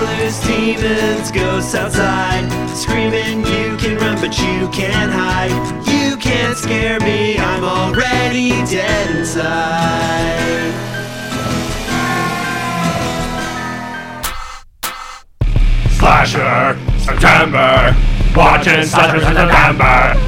killers, demons, ghosts outside, screaming you can run but you can't hide. You can't scare me, I'm already dead inside. Slasher September. Watching Slasher September.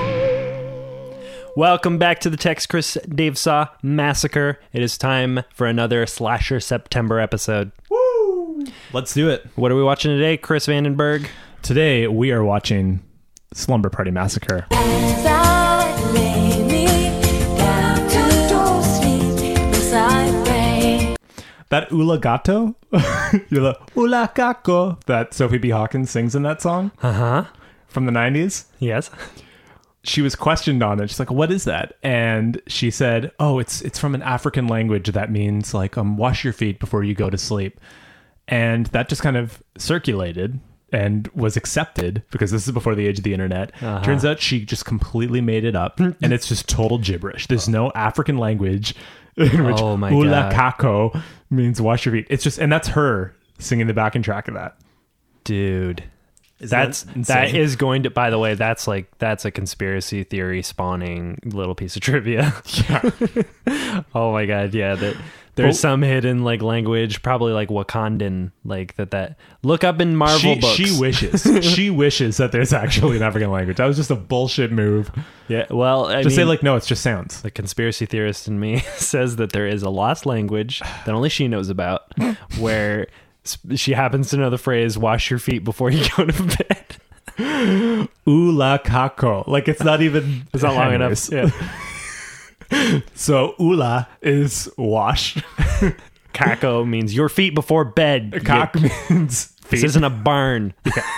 Welcome back to the Tex Chris Dave Saw Massacre. It is time for another Slasher September episode. Woo! Let's do it. What are we watching today, Chris Vandenberg? Today we are watching Slumber Party Massacre. As I lay me down to sleep, as I pray. That Ula Gato, you're the Ula Kako that Sophie B. Hawkins sings in that song Uh-huh. from the 90s. Yes. She was questioned on it. She's like, what is that? And she said, oh, it's from an African language that means like wash your feet before you go to sleep. And that just kind of circulated and was accepted because this is before the age of the internet. Uh-huh. Turns out she just completely made it up and it's just total gibberish. There's no African language in which Oh my Ula God. Kako means wash your feet. It's just, and that's her singing the backing track of that. Dude. that insane? That is going to, by the way, that's a conspiracy theory spawning little piece of trivia. Yeah. Oh my God. Yeah. There's some hidden like language, probably like Wakandan, like that. Look up in Marvel books. She wishes that there's actually an African language. That was just a bullshit move. Yeah. Well, I Just mean, say like, no, it's just sounds. the conspiracy theorist in me says that there is a lost language that only she knows about where she happens to know the phrase wash your feet before you go to bed. Ula Kako. Like it's not even. It's not long enough. Anyways. Yeah. So Ula is wash. Kako means your feet before bed. Kak means feet. This isn't a barn.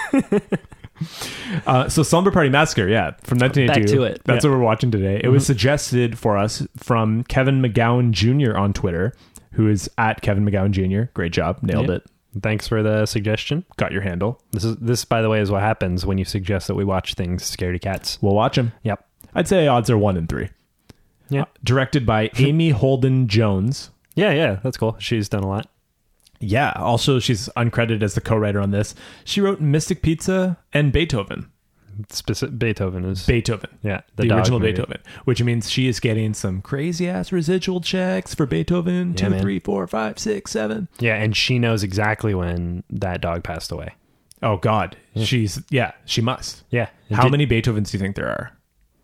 So Slumber Party Massacre, yeah, from 1982. Back to it. That's Yeah. what we're watching today. It was suggested for us from Kevin McGowan Jr. on Twitter, who is at Kevin McGowan Jr. Great job. Nailed Yeah. it. Thanks for the suggestion. Got your handle. This, by the way, is what happens when you suggest that we watch things. Scaredy cats. We'll watch him. Yep. I'd say odds are 1 in 3. Yeah. Directed by Amy Holden Jones. Yeah. That's cool. She's done a lot. Yeah. Also, she's uncredited as the co-writer on this. She wrote Mystic Pizza and Beethoven. Beethoven is Yeah. the The dog original movie. Beethoven, which means she is getting some crazy ass residual checks for Beethoven. Yeah, 2, man. 3, 4, 5, 6, 7. Yeah, and she knows exactly when that dog passed away. Oh God. She must. Yeah. How many Beethovens do you think there are?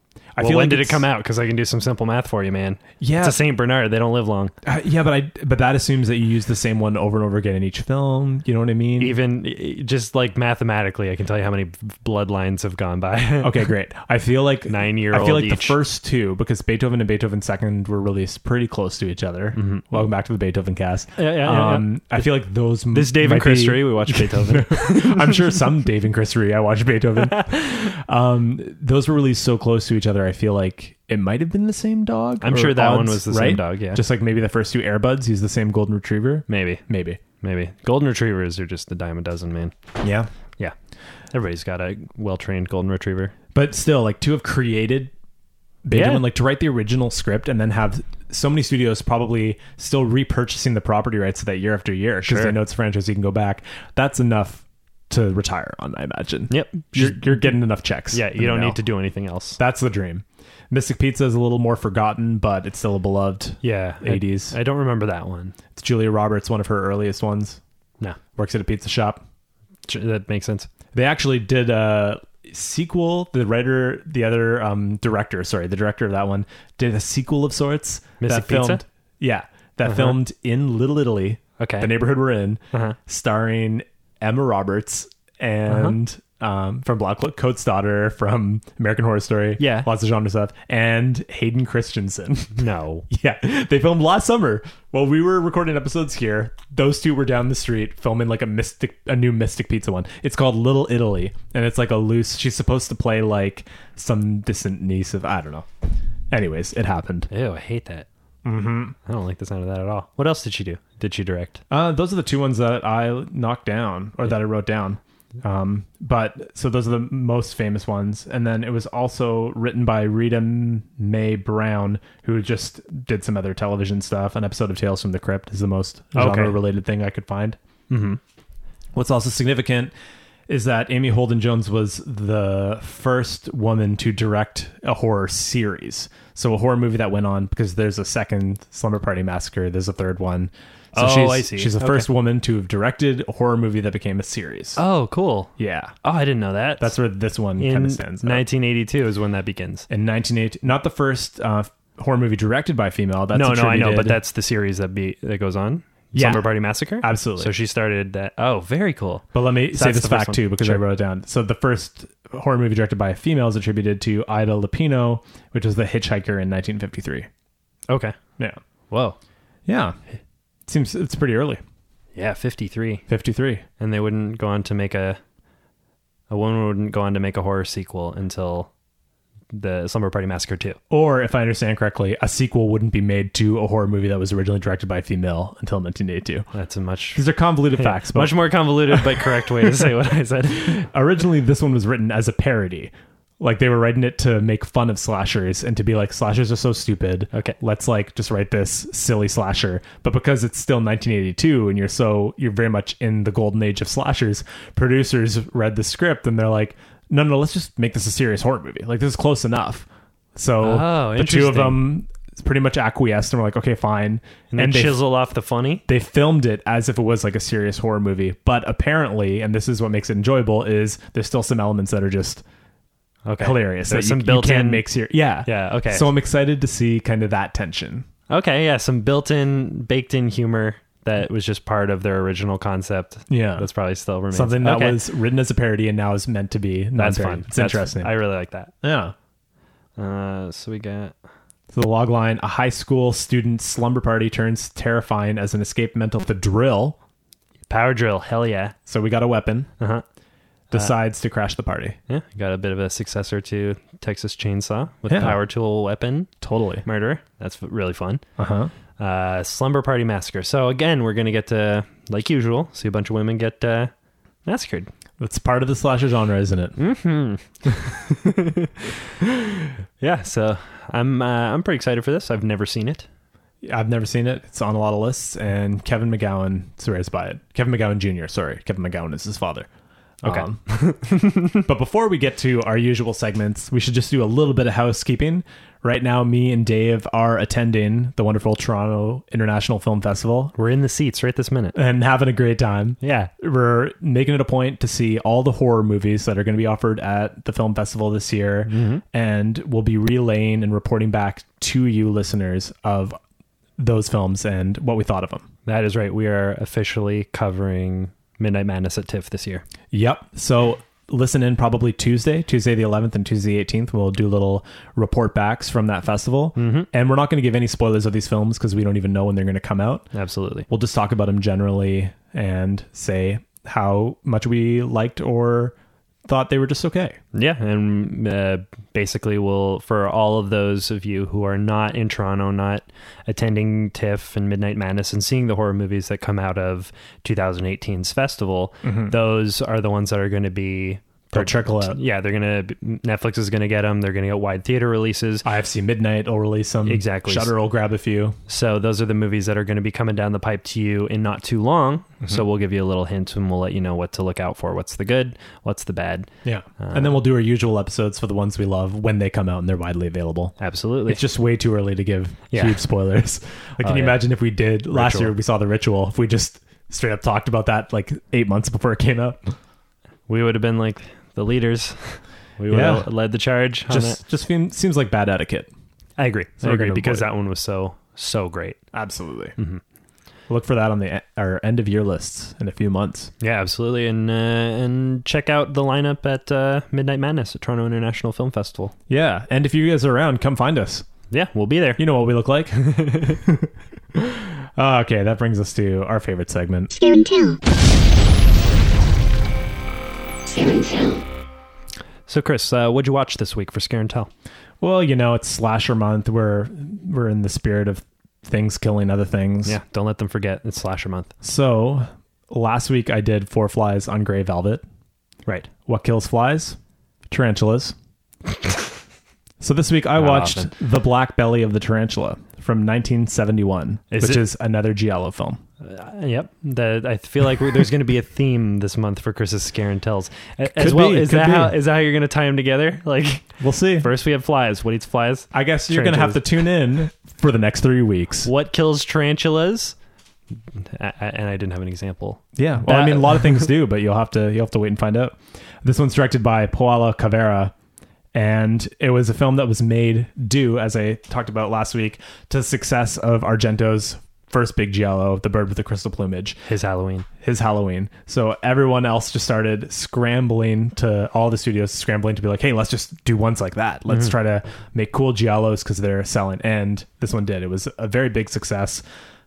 I Well, when like did it it's- come out? Because I can do some simple math for you, man. Yeah. It's a Saint Bernard. They don't live long. Yeah, but that assumes that you use the same one over and over again in each film. You know what I mean? Even just like mathematically, I can tell you how many bloodlines have gone by. Okay, great. I feel like 9-year-old I feel like the each. first two, because Beethoven and Beethoven Second were released pretty close to each other. Welcome back to the Beethoven cast. Yeah. I feel like those. This Dave and Chris Ree, we watch Beethoven. I'm sure some Dave and Chris Ree, I watched Beethoven. Those were released so close to each other. I feel like it might have been the same dog. I'm or sure that one odds, was the right? same dog. Yeah, Just like maybe the first two Air Buds use the same golden retriever. maybe. Golden retrievers are just a dime a dozen, man. Yeah. Yeah, everybody's got a well-trained golden retriever. But still, like to have created Beethoven, Yeah. like to write the original script and then have so many studios probably still repurchasing the property rights to that year after year because Sure. they know it's a franchise you can go back. That's enough to retire on, I imagine. Yep. You're getting enough checks. Yeah, you don't need to do anything else. That's the dream. Mystic Pizza is a little more forgotten, but it's still a beloved. Yeah, 80s. I don't remember that one. It's Julia Roberts, one of her earliest ones. No, Works at a pizza shop. that makes sense. They actually did a sequel. The director of that one did a sequel of sorts. Mystic that filmed, Pizza? Yeah, that filmed in Little Italy, Okay. the neighborhood we're in, Uh-huh. starring Emma Roberts and from Black Coat's Daughter, from American Horror Story, Yeah. lots of genre stuff, and Hayden Christensen. No. Yeah, they filmed last summer while we were recording episodes here. Those two were down the street filming like a new Mystic Pizza one. It's called Little Italy, and it's like a loose. She's supposed to play like some distant niece of, I don't know. Anyways, it happened. Ew, I hate that. Mm-hmm. I don't like the sound of that at all. What else did she do? Did she direct? Those are the two ones that I knocked down or that I wrote down. But so those are the most famous ones. And then it was also written by Rita Mae Brown, who just did some other television stuff. An episode of Tales from the Crypt is the most genre related thing I could find. Mm-hmm. What's also significant is that Amy Holden Jones was the first woman to direct a horror series. So a horror movie that went on, because there's a second Slumber Party Massacre, there's a third one. So I see. She's the first woman to have directed a horror movie that became a series. Oh, cool. Yeah. Oh, I didn't know that. That's where this one in kind of stands out. 1982 is when that begins. In 1980, not the first horror movie directed by a female. That's No, I know, attributed- but that's the series that goes on. Yeah. Slumber Party Massacre? Absolutely. So she started that. Oh, very cool. But let me So say that's this the first fact one. too, because I Sure. wrote it down. So the first horror movie directed by a female is attributed to Ida Lupino, which was The Hitchhiker in 1953. Okay. Yeah. Whoa. Yeah. Seems it's pretty early. Yeah, 53. 53. And they wouldn't go on to make a woman wouldn't go on to make a horror sequel until the Slumber Party Massacre 2. Or, if I understand correctly, a sequel wouldn't be made to a horror movie that was originally directed by a female until 1982. That's a much These are convoluted facts, but much more convoluted but correct way to say what I said. originally this one was written as a parody. Like they were writing it to make fun of slashers and to be like, slashers are so stupid. Okay. Let's like just write this silly slasher. But because it's still 1982 and you're very much in the golden age of slashers, producers read the script and they're like, no, let's just make this a serious horror movie. Like this is close enough. So Oh, the two of interesting. them pretty much acquiesced and were like, okay, fine. And they chisel off the funny. they filmed it as if it was like a serious horror movie. But apparently, and this is what makes it enjoyable, is there's still some elements that are just Okay. hilarious. There's that some you built-in can make serious. Yeah. Yeah, okay. So I'm excited to see kind of that tension. Okay, yeah, some built-in, baked-in humor that was just part of their original concept. Yeah. That's probably still remains. Something that Okay. was written as a parody and now is meant to be. That's non-parody. fun. It's That's- interesting. I really like that. Yeah. So we got... So the log line, a high school student slumber party turns terrifying as an escape mental the drill. Power drill, hell yeah. So we got a weapon. Uh-huh. Decides to crash the party. Yeah, got a bit of a successor to Texas Chainsaw with Yeah. power tool weapon Totally. murder. That's really fun. Uh-huh. Slumber Party Massacre. So again, we're going to get to, like usual, see a bunch of women get massacred. That's part of the slasher genre, isn't it? Yeah, so I'm pretty excited for this. I've never seen it. I've never seen it. It's on a lot of lists, and Kevin McGowan swears by it. Kevin McGowan Jr., sorry. Kevin McGowan is his father. Okay. But before we get to our usual segments, we should just do a little bit of housekeeping. Right now, me and Dave are attending the wonderful Toronto International Film Festival We're in the seats right this minute. and having a great time. Yeah. We're making it a point to see all the horror movies that are going to be offered at the film festival this year, and we'll be relaying and reporting back to you listeners of those films and what we thought of them. That is right. We are officially covering Midnight Madness at TIFF this year. Yep. So listen in probably Tuesday the 11th and Tuesday the 18th. We'll do little report backs from that festival. And we're not going to give any spoilers of these films because we don't even know when they're going to come out. Absolutely. We'll just talk about them generally and say how much we liked or thought they were just okay. Yeah, and basically we'll, for all of those of you who are not in Toronto, not attending TIFF and Midnight Madness and seeing the horror movies that come out of 2018's festival, those are the ones that are going to be... They'll trickle out. Yeah, they're going to... Netflix is going to get them. They're going to get wide theater releases. IFC Midnight will release some. Exactly. Shudder will grab a few. So those are the movies that are going to be coming down the pipe to you in not too long. So we'll give you a little hint and we'll let you know what to look out for. What's the good? What's the bad? Yeah. And then we'll do our usual episodes for the ones we love when they come out and they're widely available. Absolutely. It's just way too early to give Yeah. huge spoilers. Like, can you yeah. imagine if we did last Ritual. year, we saw The Ritual, if we just straight up talked about that like 8 months before it came out? We would have been like the leaders. We would have led the charge on it. Just seems like bad etiquette. I agree. So I we're agree gonna because avoid that one was so great. Absolutely. Look for that on our end of year lists in a few months. Yeah, absolutely. And check out the lineup at Midnight Madness at Toronto International Film Festival. Yeah. And if you guys are around, come find us. Yeah, we'll be there. You know what we look like. Okay, that brings us to our favorite segment. Scare and Tell. Scare and Tell. So, Chris, what'd you watch this week for Scare and Tell? Well, it's slasher month. We're in the spirit of things killing other things. Yeah, don't let them forget. It's Slasher Month. So last week I did 4 Flies on Grey Velvet. Right. What kills flies? Tarantulas. So this week I Not watched often. The Black Belly of the Tarantula from 1971, Is which it- is another Giallo film. Yep. I feel like there's going to be a theme this month for Chris's Scare and Tells. As Could well, be, is could that be. how you're going to tie them together? Like, We'll see. first we have flies. What eats flies? I guess you're going to have to tune in for the next 3 weeks. What kills tarantulas? And I didn't have an example. Yeah, well, I mean, a lot of things do, but you'll have to wait and find out. This one's directed by Paola Cavera, and it was a film that was made due, as I talked about last week, to the success of Argento's first big giallo, The Bird with the Crystal Plumage, His Halloween. his Halloween. So everyone else just started scrambling to all the studios scrambling to be like, hey, let's just do ones like that. Let's try to make cool giallos because they're selling. And this one did. It was a very big success.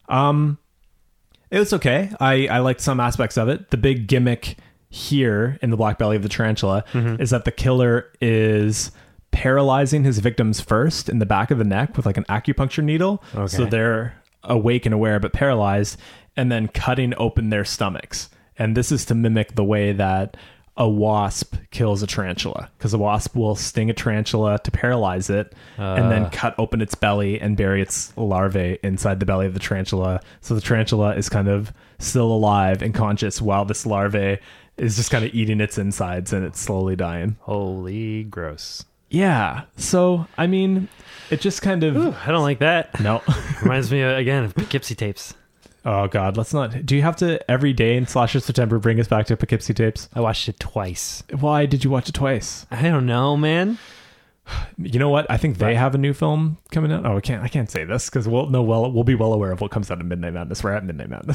It was okay. I liked some aspects of it. The big gimmick here in The Black Belly of the Tarantula is that the killer is paralyzing his victims first in the back of the neck with like an acupuncture needle. Okay. So they're awake and aware but paralyzed, and then cutting open their stomachs. And this is to mimic the way that a wasp kills a tarantula, because a wasp will sting a tarantula to paralyze it and then cut open its belly and bury its larvae inside the belly of the tarantula. So the tarantula is kind of still alive and conscious while this larvae is just kind of eating its insides and it's slowly dying. Holy gross. Yeah. So, I mean, it just kind of... Ooh, I don't like that. No. Reminds me, again, of Poughkeepsie tapes. Oh, God. Let's not... Do you have to, every day in Slasher September, bring us back to Poughkeepsie tapes? I watched it twice. Why did you watch it twice? I don't know, man. You know what? I think they have a new film coming out. Oh, I can't say this because we'll be well aware of what comes out of Midnight Madness. We're at Midnight Madness.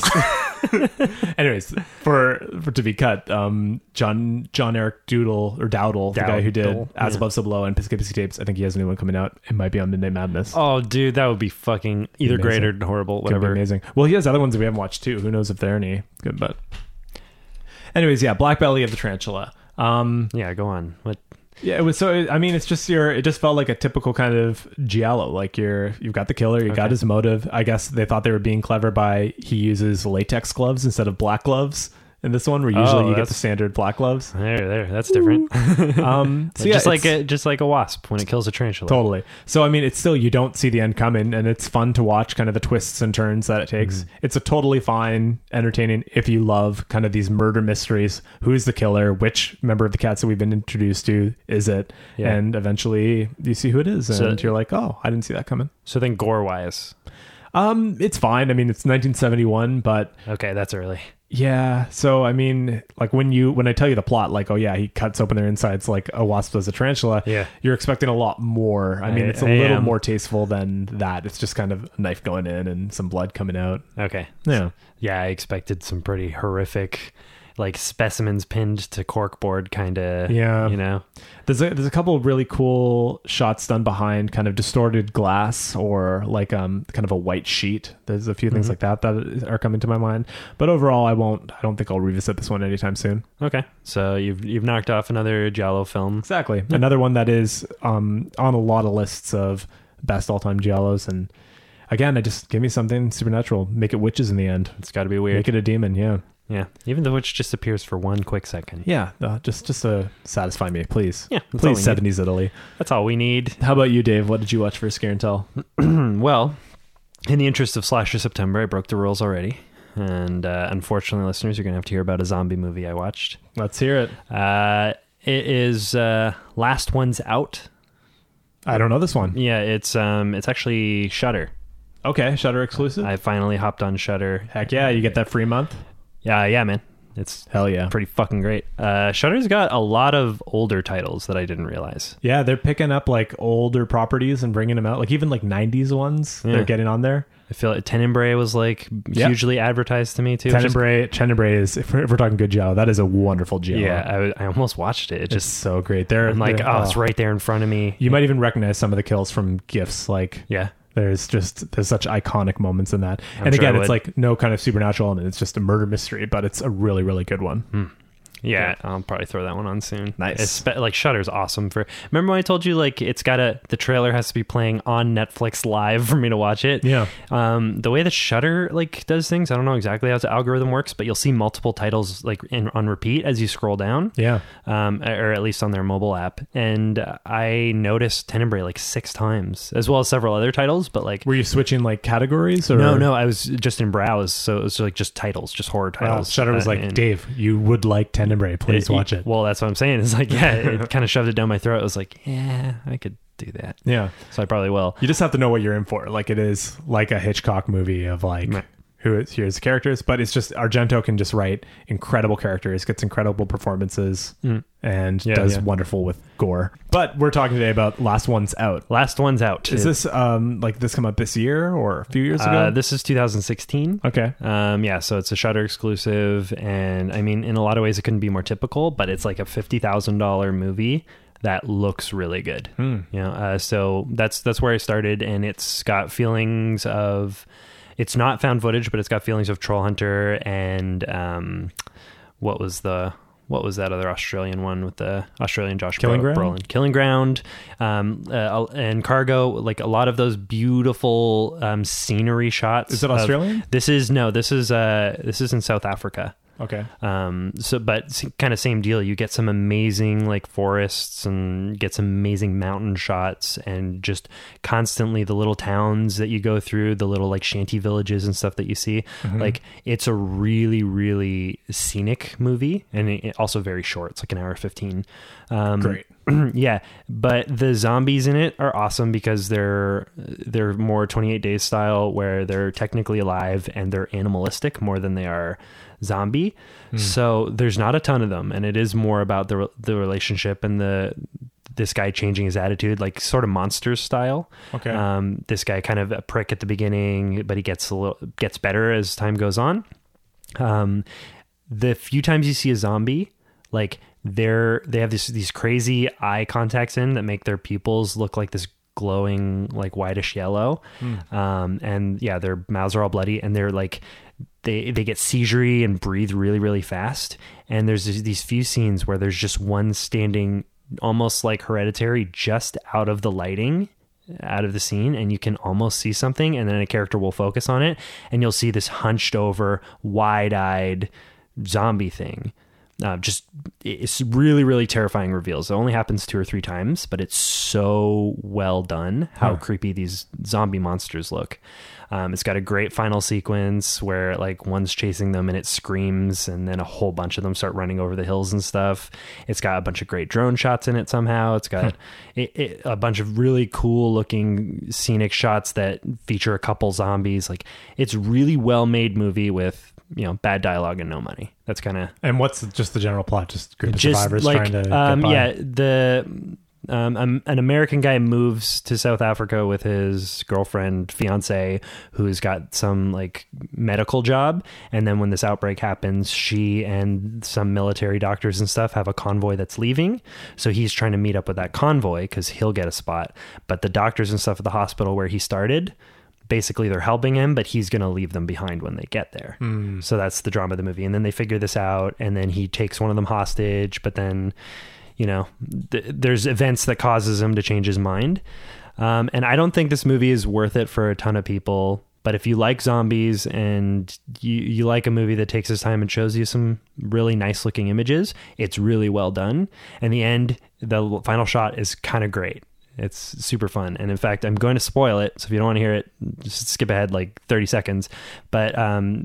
Anyways, for to be cut, John Eric Dowdle, the guy who did Dowdle, As yeah. Above So Below and Poughkeepsie Tapes, I think he has a new one coming out. It might be on Midnight Madness. Oh, dude, that would be fucking either great or horrible, Could be whatever. amazing. Well, he has other ones that we haven't watched too. Who knows if they're any good? But anyways, yeah, Black Belly of the Tarantula. Yeah, go on. What? Yeah, it was so. I mean, it's just it just felt like a typical kind of giallo. Like you've got the killer, you got his motive. I guess they thought they were being clever by he uses latex gloves instead of black gloves in this one, where usually you get that's- the standard black gloves. There, that's different. So yeah, just like a wasp when it kills a tarantula. totally. So I mean, it's still, you don't see the end coming, and it's fun to watch kind of the twists and turns that it takes. It's a totally fine, entertaining if you love kind of these murder mysteries. Who's the killer? Which member of the cats that we've been introduced to is it? Yeah. And eventually you see who it is, and So- you're like, oh, I didn't see that coming. So then, gore-wise, It's fine. I mean, it's 1971, but okay, that's early. yeah. So I mean, like when I tell you the plot, like, oh yeah, he cuts open their insides like a wasp does a tarantula. Yeah. You're expecting a lot more. I mean, it's a I little am. more tasteful than that. It's just kind of a knife going in and some blood coming out. Okay. Yeah. Yeah, I expected some pretty horrific, like specimens pinned to corkboard kind of. Yeah. You know. There's a couple of really cool shots done behind kind of distorted glass or like kind of a white sheet. There's a few things like that are coming to my mind. But overall, I don't think I'll revisit this one anytime soon. Okay. So you've knocked off another Giallo film. Exactly. Another one that is on a lot of lists of best all-time giallos. And again, I just give me something supernatural. Make it witches in the end. It's got to be weird. Make it a demon. Yeah. Yeah. Even the witch just appears for one quick second. Yeah. Just to satisfy me, please. Yeah, that's all Please, we need. 70s Italy. That's all we need. How about you, Dave? What did you watch for Scare and Tell? Well, in the interest of Slasher September, I broke the rules already. And unfortunately, listeners, you're going to have to hear about a zombie movie I watched. Let's hear it. It is Last One's Out. I don't know this one. Yeah, it's actually Shudder. Okay. Shudder exclusive. I finally hopped on Shudder. Heck yeah. You get that free month. Yeah, man. It's Hell yeah. pretty fucking great. Shudder's got a lot of older titles that I didn't realize. Yeah, they're picking up like older properties and bringing them out, like even like 90s ones. Yeah. They're getting on there. I feel like Tenebrae was like Yeah. hugely advertised to me too. Which is- Tenebrae is, if we're talking good giallo, that is a wonderful giallo. Yeah, I almost watched it. It It's just so great. I'm like, it's right there in front of me. You might even recognize some of the kills from GIFs. Like, Yeah. there's such iconic moments in that. I'm And sure again, I it's would. like no kind of supernatural element. It's just a murder mystery, but it's a really, really good one. Yeah, I'll probably throw that one on soon. Nice. Like Shudder's awesome for. Remember when I told you like the trailer has to be playing on Netflix live for me to watch it? Yeah. The way that Shudder like does things, I don't know exactly how the algorithm works, but you'll see multiple titles like on repeat as you scroll down. Yeah. Or at least on their mobile app. And I noticed Tenebrae like 6 times, as well as several other titles. But like, were you switching like categories? Or? No, I was just in browse, so it was like just titles, just horror titles. Shudder was like, Dave, you would like Tenebrae, please watch it. Well, that's what I'm saying. It's like, yeah, it kind of shoved it down my throat. I was like, yeah, I could do that. Yeah. So I probably will. You just have to know what you're in for. Like, it is like a Hitchcock movie of like, here's the characters, but it's just Argento can just write incredible characters, gets incredible performances, and does wonderful with gore. But we're talking today about Last One's Out. Last One's Out. Is this like this come out this year or a few years ago? This is 2016. Okay. Yeah, so it's a Shudder exclusive, and I mean, in a lot of ways, it couldn't be more typical. But it's like a $50,000 movie that looks really good. You know, so that's where I started, and it's got feelings of. It's not found footage, but it's got feelings of Troll Hunter and what was that other Australian one with the Australian Josh Brolin? Killing Ground, and Cargo. Like a lot of those beautiful scenery shots. Is it Australian? This is in South Africa. Okay. But kind of same deal. You get some amazing like forests and get some amazing mountain shots, and just constantly the little towns that you go through, the little like shanty villages and stuff that you see. Like it's a really, really scenic movie, and it also very short. It's like an hour 15. Great. Yeah, but the zombies in it are awesome because they're more 28 Days style, where they're technically alive and they're animalistic more than they are zombie. So there's not a ton of them, and it is more about the relationship and this guy changing his attitude, like sort of Monsters style. Okay. This guy kind of a prick at the beginning, but he gets better as time goes on. The few times you see a zombie, like they have these crazy eye contacts in that make their pupils look like this glowing like whitish yellow. And yeah, their mouths are all bloody, and they're like they get seizure-y and breathe really, really fast. And there's these few scenes where there's just one standing almost like Hereditary just out of the lighting, out of the scene, and you can almost see something, and then a character will focus on it, and you'll see this hunched over, wide-eyed zombie thing. It's really, really terrifying reveals. It only happens 2 or 3 times, but it's so well done how creepy these zombie monsters look. It's got a great final sequence where like one's chasing them and it screams, and then a whole bunch of them start running over the hills and stuff. It's got a bunch of great drone shots in it somehow. It's got a bunch of really cool looking scenic shots that feature a couple zombies. Like it's really well made movie with, you know, bad dialogue and no money. That's kind of. And what's just the general plot? Just group of survivors like, trying to get by? Yeah, an American guy moves to South Africa with his girlfriend, fiance, who's got some like medical job. And then when this outbreak happens, she and some military doctors and stuff have a convoy that's leaving. So he's trying to meet up with that convoy because he'll get a spot. But the doctors and stuff at the hospital where he started, basically they're helping him, but he's going to leave them behind when they get there. So that's the drama of the movie. And then they figure this out, and then he takes one of them hostage, but then, you know, there's events that causes him to change his mind. And I don't think this movie is worth it for a ton of people, but if you like zombies and you like a movie that takes its time and shows you some really nice looking images, it's really well done. And the end, the final shot is kind of great. It's super fun. And in fact, I'm going to spoil it. So if you don't want to hear it, just skip ahead like 30 seconds. But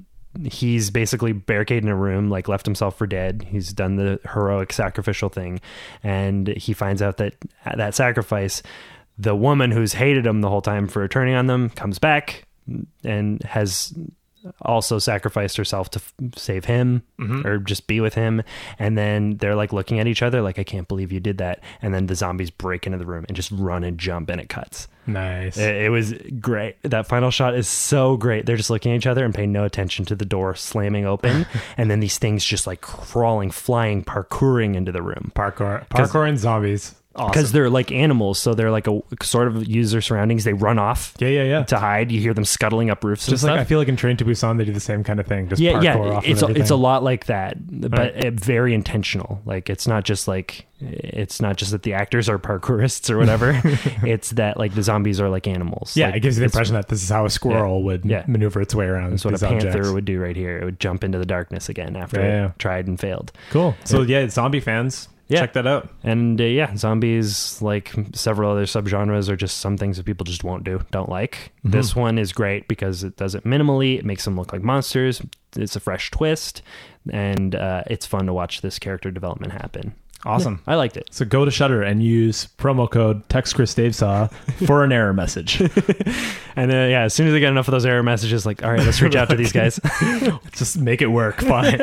he's basically barricaded in a room, like left himself for dead. He's done the heroic sacrificial thing. And he finds out that at that sacrifice, the woman who's hated him the whole time for turning on them comes back and has also sacrificed herself to save him or just be with him. And then they're like looking at each other like, I can't believe you did that. And then the zombies break into the room and just run and jump, and it cuts. Nice. It was great. That final shot is so great. They're just looking at each other and paying no attention to the door slamming open. And then these things just like crawling, flying, parkouring into the room. Parkour and zombies. because they're like animals, so they're like a sort of use their surroundings. They run off Yeah. to hide. You hear them scuttling up roofs Just and like stuff. I feel like in Train to Busan they do the same kind of thing. Just yeah, parkour off it's of it's a everything. lot like that, but very intentional. Like it's not just that the actors are parkourists or whatever. It's that like the zombies are like animals. Yeah, Like, it gives you the it's- impression that this is how a squirrel would maneuver its way around. That's what a these panther objects. would do right here. It would jump into the darkness again after Yeah. it tried and failed. Cool. So zombie fans, check that out. And zombies, like several other subgenres, are just some things that people just don't like. Mm-hmm. This one is great because it does it minimally. It makes them look like monsters. It's a fresh twist, and it's fun to watch this character development happen. Awesome. I liked it. So go to Shudder and use promo code TextChrisDaveSaw for an error message. And as soon as I get enough of those error messages, like, all right, let's reach out to these guys. Just make it work. Fine.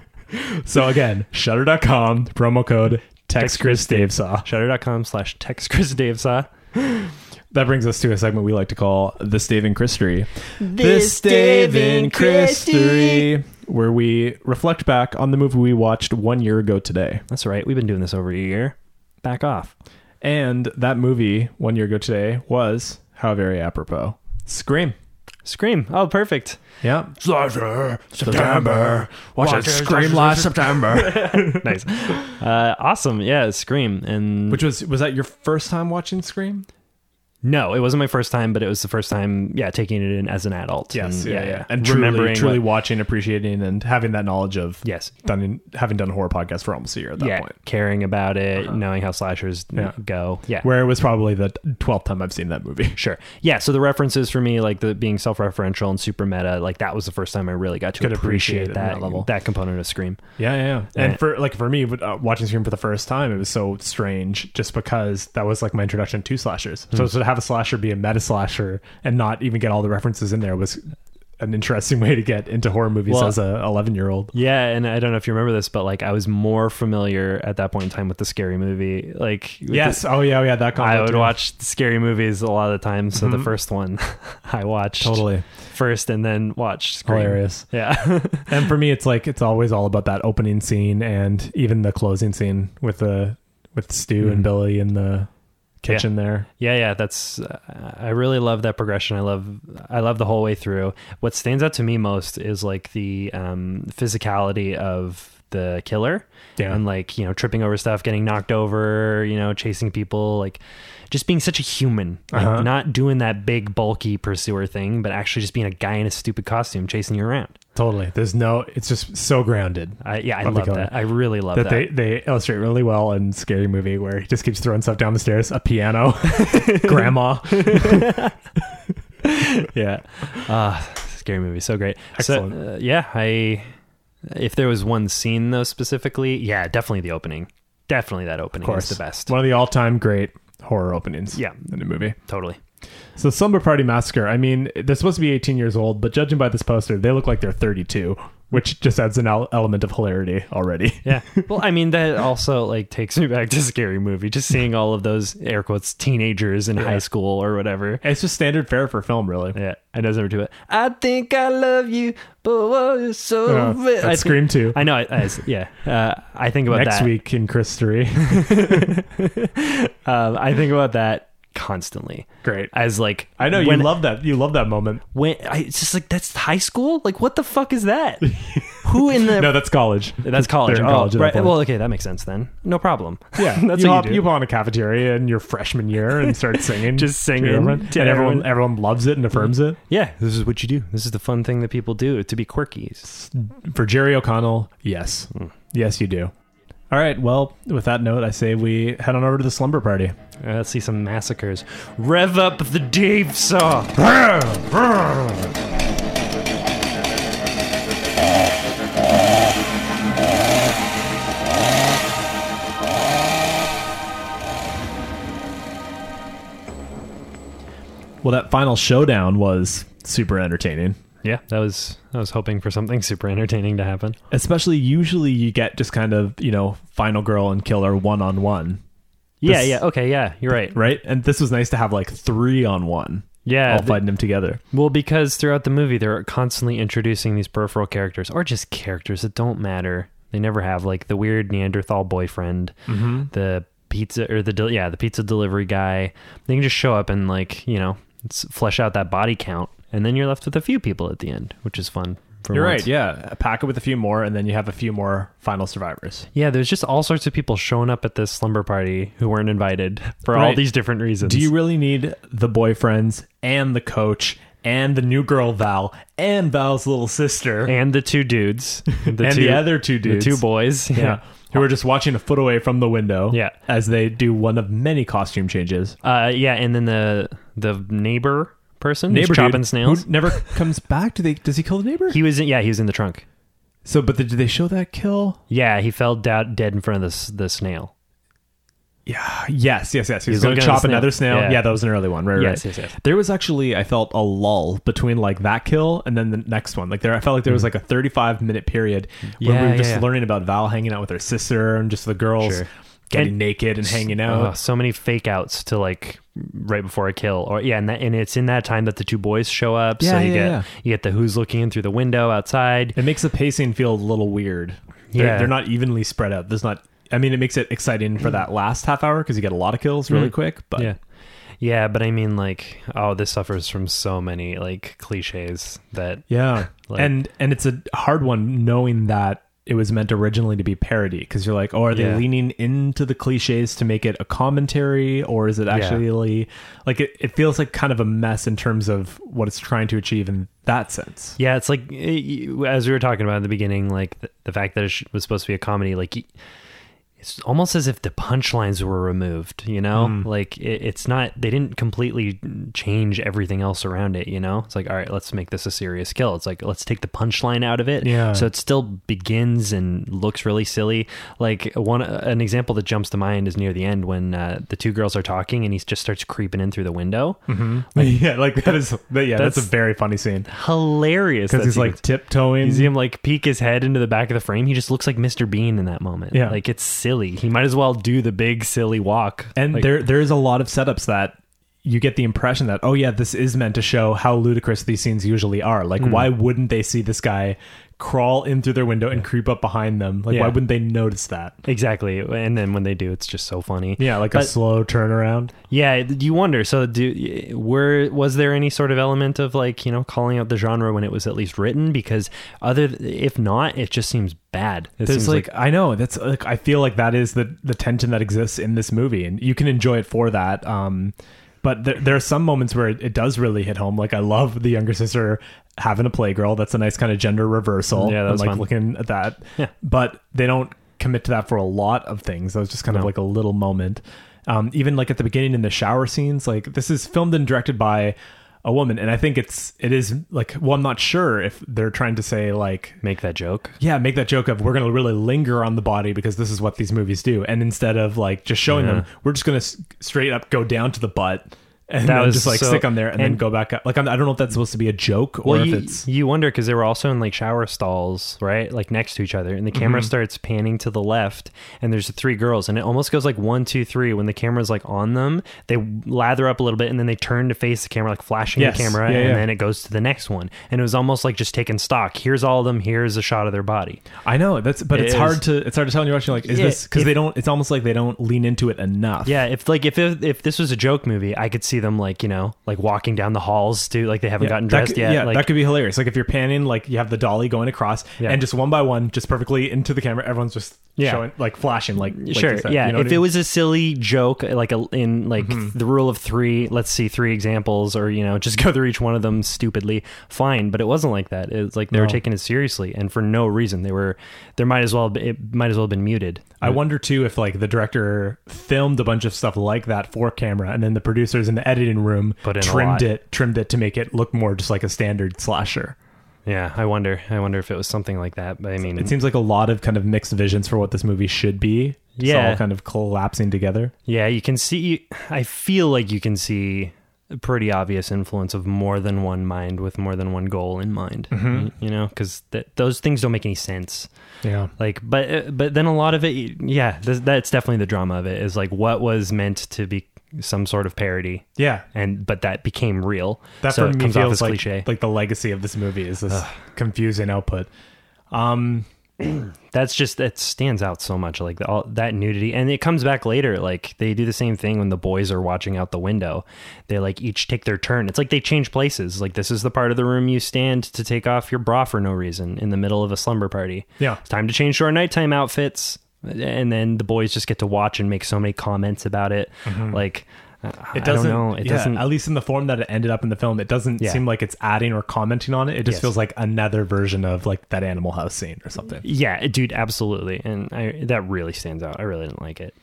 So again, Shudder.com, promo code TextChrisDaveSaw. Shutter.com/TextChrisDaveSaw. That brings us to a segment we like to call This Dave and Christery. This Dave and Christery, where we reflect back on the movie we watched 1 year ago today. That's right. We've been doing this over a year. Back off. And that movie 1 year ago today was, how very apropos, Scream. Scream. Oh, perfect. Yeah. Slasher, September. Watch it scream last September. Nice. Awesome. Yeah, Scream. And Which was that your first time watching Scream? no, it wasn't my first time, but it was the first time, taking it in as an adult. Yes, And, And remembering truly what- watching, appreciating, and having that knowledge of yes. having done a horror podcast for almost a year at that point. Caring about it, knowing how slashers go. Yeah. Where it was probably the 12th time I've seen that movie. Sure. Yeah. So the references for me, like the being self-referential and super meta, like that was the first time I really got to Could appreciate appreciate it on that that level. that component of Scream. Yeah. And for me, watching Scream for the first time, it was so strange just because that was like my introduction to slashers. So to have a slasher be a meta slasher and not even get all the references in there was an interesting way to get into horror movies as a 11-year-old. Yeah, and I don't know if you remember this, but like I was more familiar at that point in time with the Scary Movie. Like Yes. That concept, I would yeah. watch the Scary Movies a lot of the time. So the first one I watched Totally. first and then watched Scream. Hilarious. Yeah. And for me, it's like it's always all about that opening scene and even the closing scene with Stu and Billy in the kitchen there. Yeah, that's I really love that progression. I love the whole way through. What stands out to me most is like the physicality of the killer. Yeah. And like, tripping over stuff, getting knocked over, chasing people, like just being such a human, like not doing that big bulky pursuer thing, but actually just being a guy in a stupid costume chasing you around. Totally. It's just so grounded. I Love the love killer. that. I really love That that. they illustrate really well in Scary Movie where he just keeps throwing stuff down the stairs, a piano, grandma. Yeah. Scary Movie. So great. Excellent. So, if there was one scene though specifically, definitely the opening. Definitely that opening is the best. One of the all-time great horror openings Yeah. in a movie. Totally. So Slumber Party Massacre, I mean, they're supposed to be 18 years old, but judging by this poster, they look like they're 32, which just adds an element of hilarity already. Yeah. Well, I mean, that also like takes me back to Scary Movie, just seeing all of those air quotes teenagers in high school or whatever. It's just standard fare for film, really. Yeah. I know never do it. I think I love you, but what is so That's Scream 2. I know. I think about Next that. week in Christery. I think about that constantly. Great. As like, I know, you love that. You love that moment. It's just like, that's high school? Like, what the fuck is that? Who in the... No, that's college. That's college. They're in college at that right. point. Well, okay, that makes sense then. No problem. Yeah, That's you what hop, you do. you hop on a cafeteria in your freshman year and start singing. Just to your singing girlfriend. to And everyone. everyone loves it and affirms it. Yeah, this is what you do. This is the fun thing that people do, to be quirky. For Jerry O'Connell, yes. Yes, you do. All right, well, with that note, I say we head on over to the Slumber Party. Let's see some massacres. Rev up the Dave Saw. Well, that final showdown was super entertaining. Yeah, I was hoping for something super entertaining to happen. Especially, usually you get just kind of, final girl and killer one-on-one. Yeah, okay, yeah, you're right. Right? And this was nice to have like 3-on-1. Yeah, All fighting them together. well, because throughout the movie they're constantly introducing these peripheral characters, or just characters that don't matter. They never have, like the weird Neanderthal boyfriend, the pizza or the pizza delivery guy. They can just show up and like, you know, flesh out that body count, and then you're left with a few people at the end, which is fun. You're once. right. Yeah. Pack it with a few more, and then you have a few more final survivors. Yeah, there's just all sorts of people showing up at this slumber party who weren't invited for all Right. these different reasons. Do you really need the boyfriends and the coach and the new girl Val and Val's little sister and the two dudes, and the other two dudes, the two boys, yeah, who are just watching a foot away from the window, Yeah. as they do one of many costume changes. and then the neighbor person, who's Neighbor chopping dude, snails. who never comes back. Does he kill the neighbor? He was in the trunk. So, but did they show that kill? Yeah, he fell dead in front of the snail. Yeah. Yes. He was going looking to at the chop snail. another snail. Yeah. Yeah, that was an early one. Right. Yes, right. yes. There was actually, I felt, a lull between like that kill and then the next one. Like I felt like there was like a 35-minute period where we were just learning about Val hanging out with her sister and just the girls Sure. getting naked and hanging out. So many fake outs to like right before a kill, or and it's in that time that the two boys show up. Yeah, so you yeah, get the who's looking in through the window outside. It makes the pacing feel a little weird. Yeah. They're not evenly spread out. I mean, it makes it exciting for that last half hour because you get a lot of kills really quick. But Yeah, but I mean, like, this suffers from so many like cliches that yeah, Like- and it's a hard one knowing that it was meant originally to be parody because you're like, oh, are they Yeah. leaning into the cliches to make it a commentary, or is it actually like it feels like kind of a mess in terms of what it's trying to achieve in that sense. Yeah, it's like as we were talking about at the beginning, like the fact that it was supposed to be a comedy, like it's almost as if the punchlines were removed, you know? Like it's not, they didn't completely change everything else around it, you know? It's like, all right, let's make this a serious kill. It's like, let's take the punchline out of it. Yeah. So it still begins and looks really silly. Like an example that jumps to mind is near the end when the two girls are talking and he just starts creeping in through the window. Yeah, like that's a very funny scene Hilarious. because he's That's like tiptoeing. You see him like peek his head into the back of the frame. He just looks like Mr. Bean in that moment. Yeah. Like it's silly. He might as well do the big silly walk. And like, there is a lot of setups that you get the impression that, oh yeah, this is meant to show how ludicrous these scenes usually are. Like, why wouldn't they see this guy crawl in through their window and creep up behind them? Like, Yeah. why wouldn't they notice that? exactly. And then when they do, it's just so funny. Yeah, like a But- slow turnaround. Yeah, you wonder. So, was there any sort of element of like, you know, calling out the genre when it was at least written? Because if not, it just seems bad. It There's seems like, I know that's like, I feel like that is the tension that exists in this movie, and you can enjoy it for that. But there are some moments where it does really hit home. Like I love the younger sister having a playgirl. That's a nice kind of gender reversal. Yeah, that was like fun. looking at that. Yeah. But they don't commit to that for a lot of things. That was just kind of No. like a little moment. Even like at the beginning in the shower scenes, like this is filmed and directed by a woman, and I think it is like, well, I'm not sure if they're trying to say like, make that joke. yeah, make that joke of we're going to really linger on the body because this is what these movies do, and instead of like just showing them, we're just going to straight up go down to the butt and That then was just like so- stick on there and then and- go back up. Like I don't know if that's supposed to be a joke or Well, if it's you wonder because they were also in like shower stalls, right? Like next to each other, and the camera starts panning to the left, and there's the three girls, and it almost goes like 1, 2, 3. When the camera's like on them, they lather up a little bit, and then they turn to face the camera, like flashing Yes. the camera, Yeah, and yeah. then it goes to the next one, and it was almost like just taking stock. Here's all of them. Here's a shot of their body. I know that's, but it's It hard is- to tell when you're watching like, is Yeah, this because if- they don't? It's almost like they don't lean into it enough. Yeah, if this was a joke movie, I could see them like, you know, like walking down the halls to like they haven't gotten that dressed could, yet. Yeah, like, that could be hilarious. Like if you're panning, like you have the dolly going across, Yeah. and just one by one, just perfectly into the camera, everyone's just Yeah. showing, like flashing, like Sure, you said, yeah. you know what If I it mean? was a silly joke, like in like the rule of three, let's see 3 examples, or you know, just go through each one of them stupidly, fine. But it wasn't like that. It was like they were No. taking it seriously, and for no reason. It might as well have been muted. I wonder too if like the director filmed a bunch of stuff like that for camera, and then the producers in the editing room Put in a lot. trimmed it to make it look more just like a standard slasher. Yeah, I wonder if it was something like that. But I mean, It seems like a lot of kind of mixed visions for what this movie should be. Just Yeah. all kind of collapsing together. yeah, you can see. I feel like you can see a pretty obvious influence of more than one mind with more than one goal in mind. You know, because those things don't make any sense. Yeah. Like, but then a lot of it, yeah, that's definitely the drama of it. Is like what was meant to be some sort of parody, Yeah. but that became real. That so for it me comes off feels as like cliche. like the legacy of this movie is this confusing output. that stands out so much, like all that nudity, and it comes back later. Like they do the same thing when the boys are watching out the window. They like each take their turn. It's like they change places. Like this is the part of the room you stand to take off your bra for no reason in the middle of a slumber party. Yeah. It's time to change to our nighttime outfits, and then the boys just get to watch and make so many comments about it. Like It doesn't, I don't know. It doesn't. at least in the form that it ended up in the film, it doesn't Yeah. seem like it's adding or commenting on it. It just Yes. feels like another version of like that Animal House scene or something. Yeah, dude, absolutely, and that really stands out. I really didn't like it.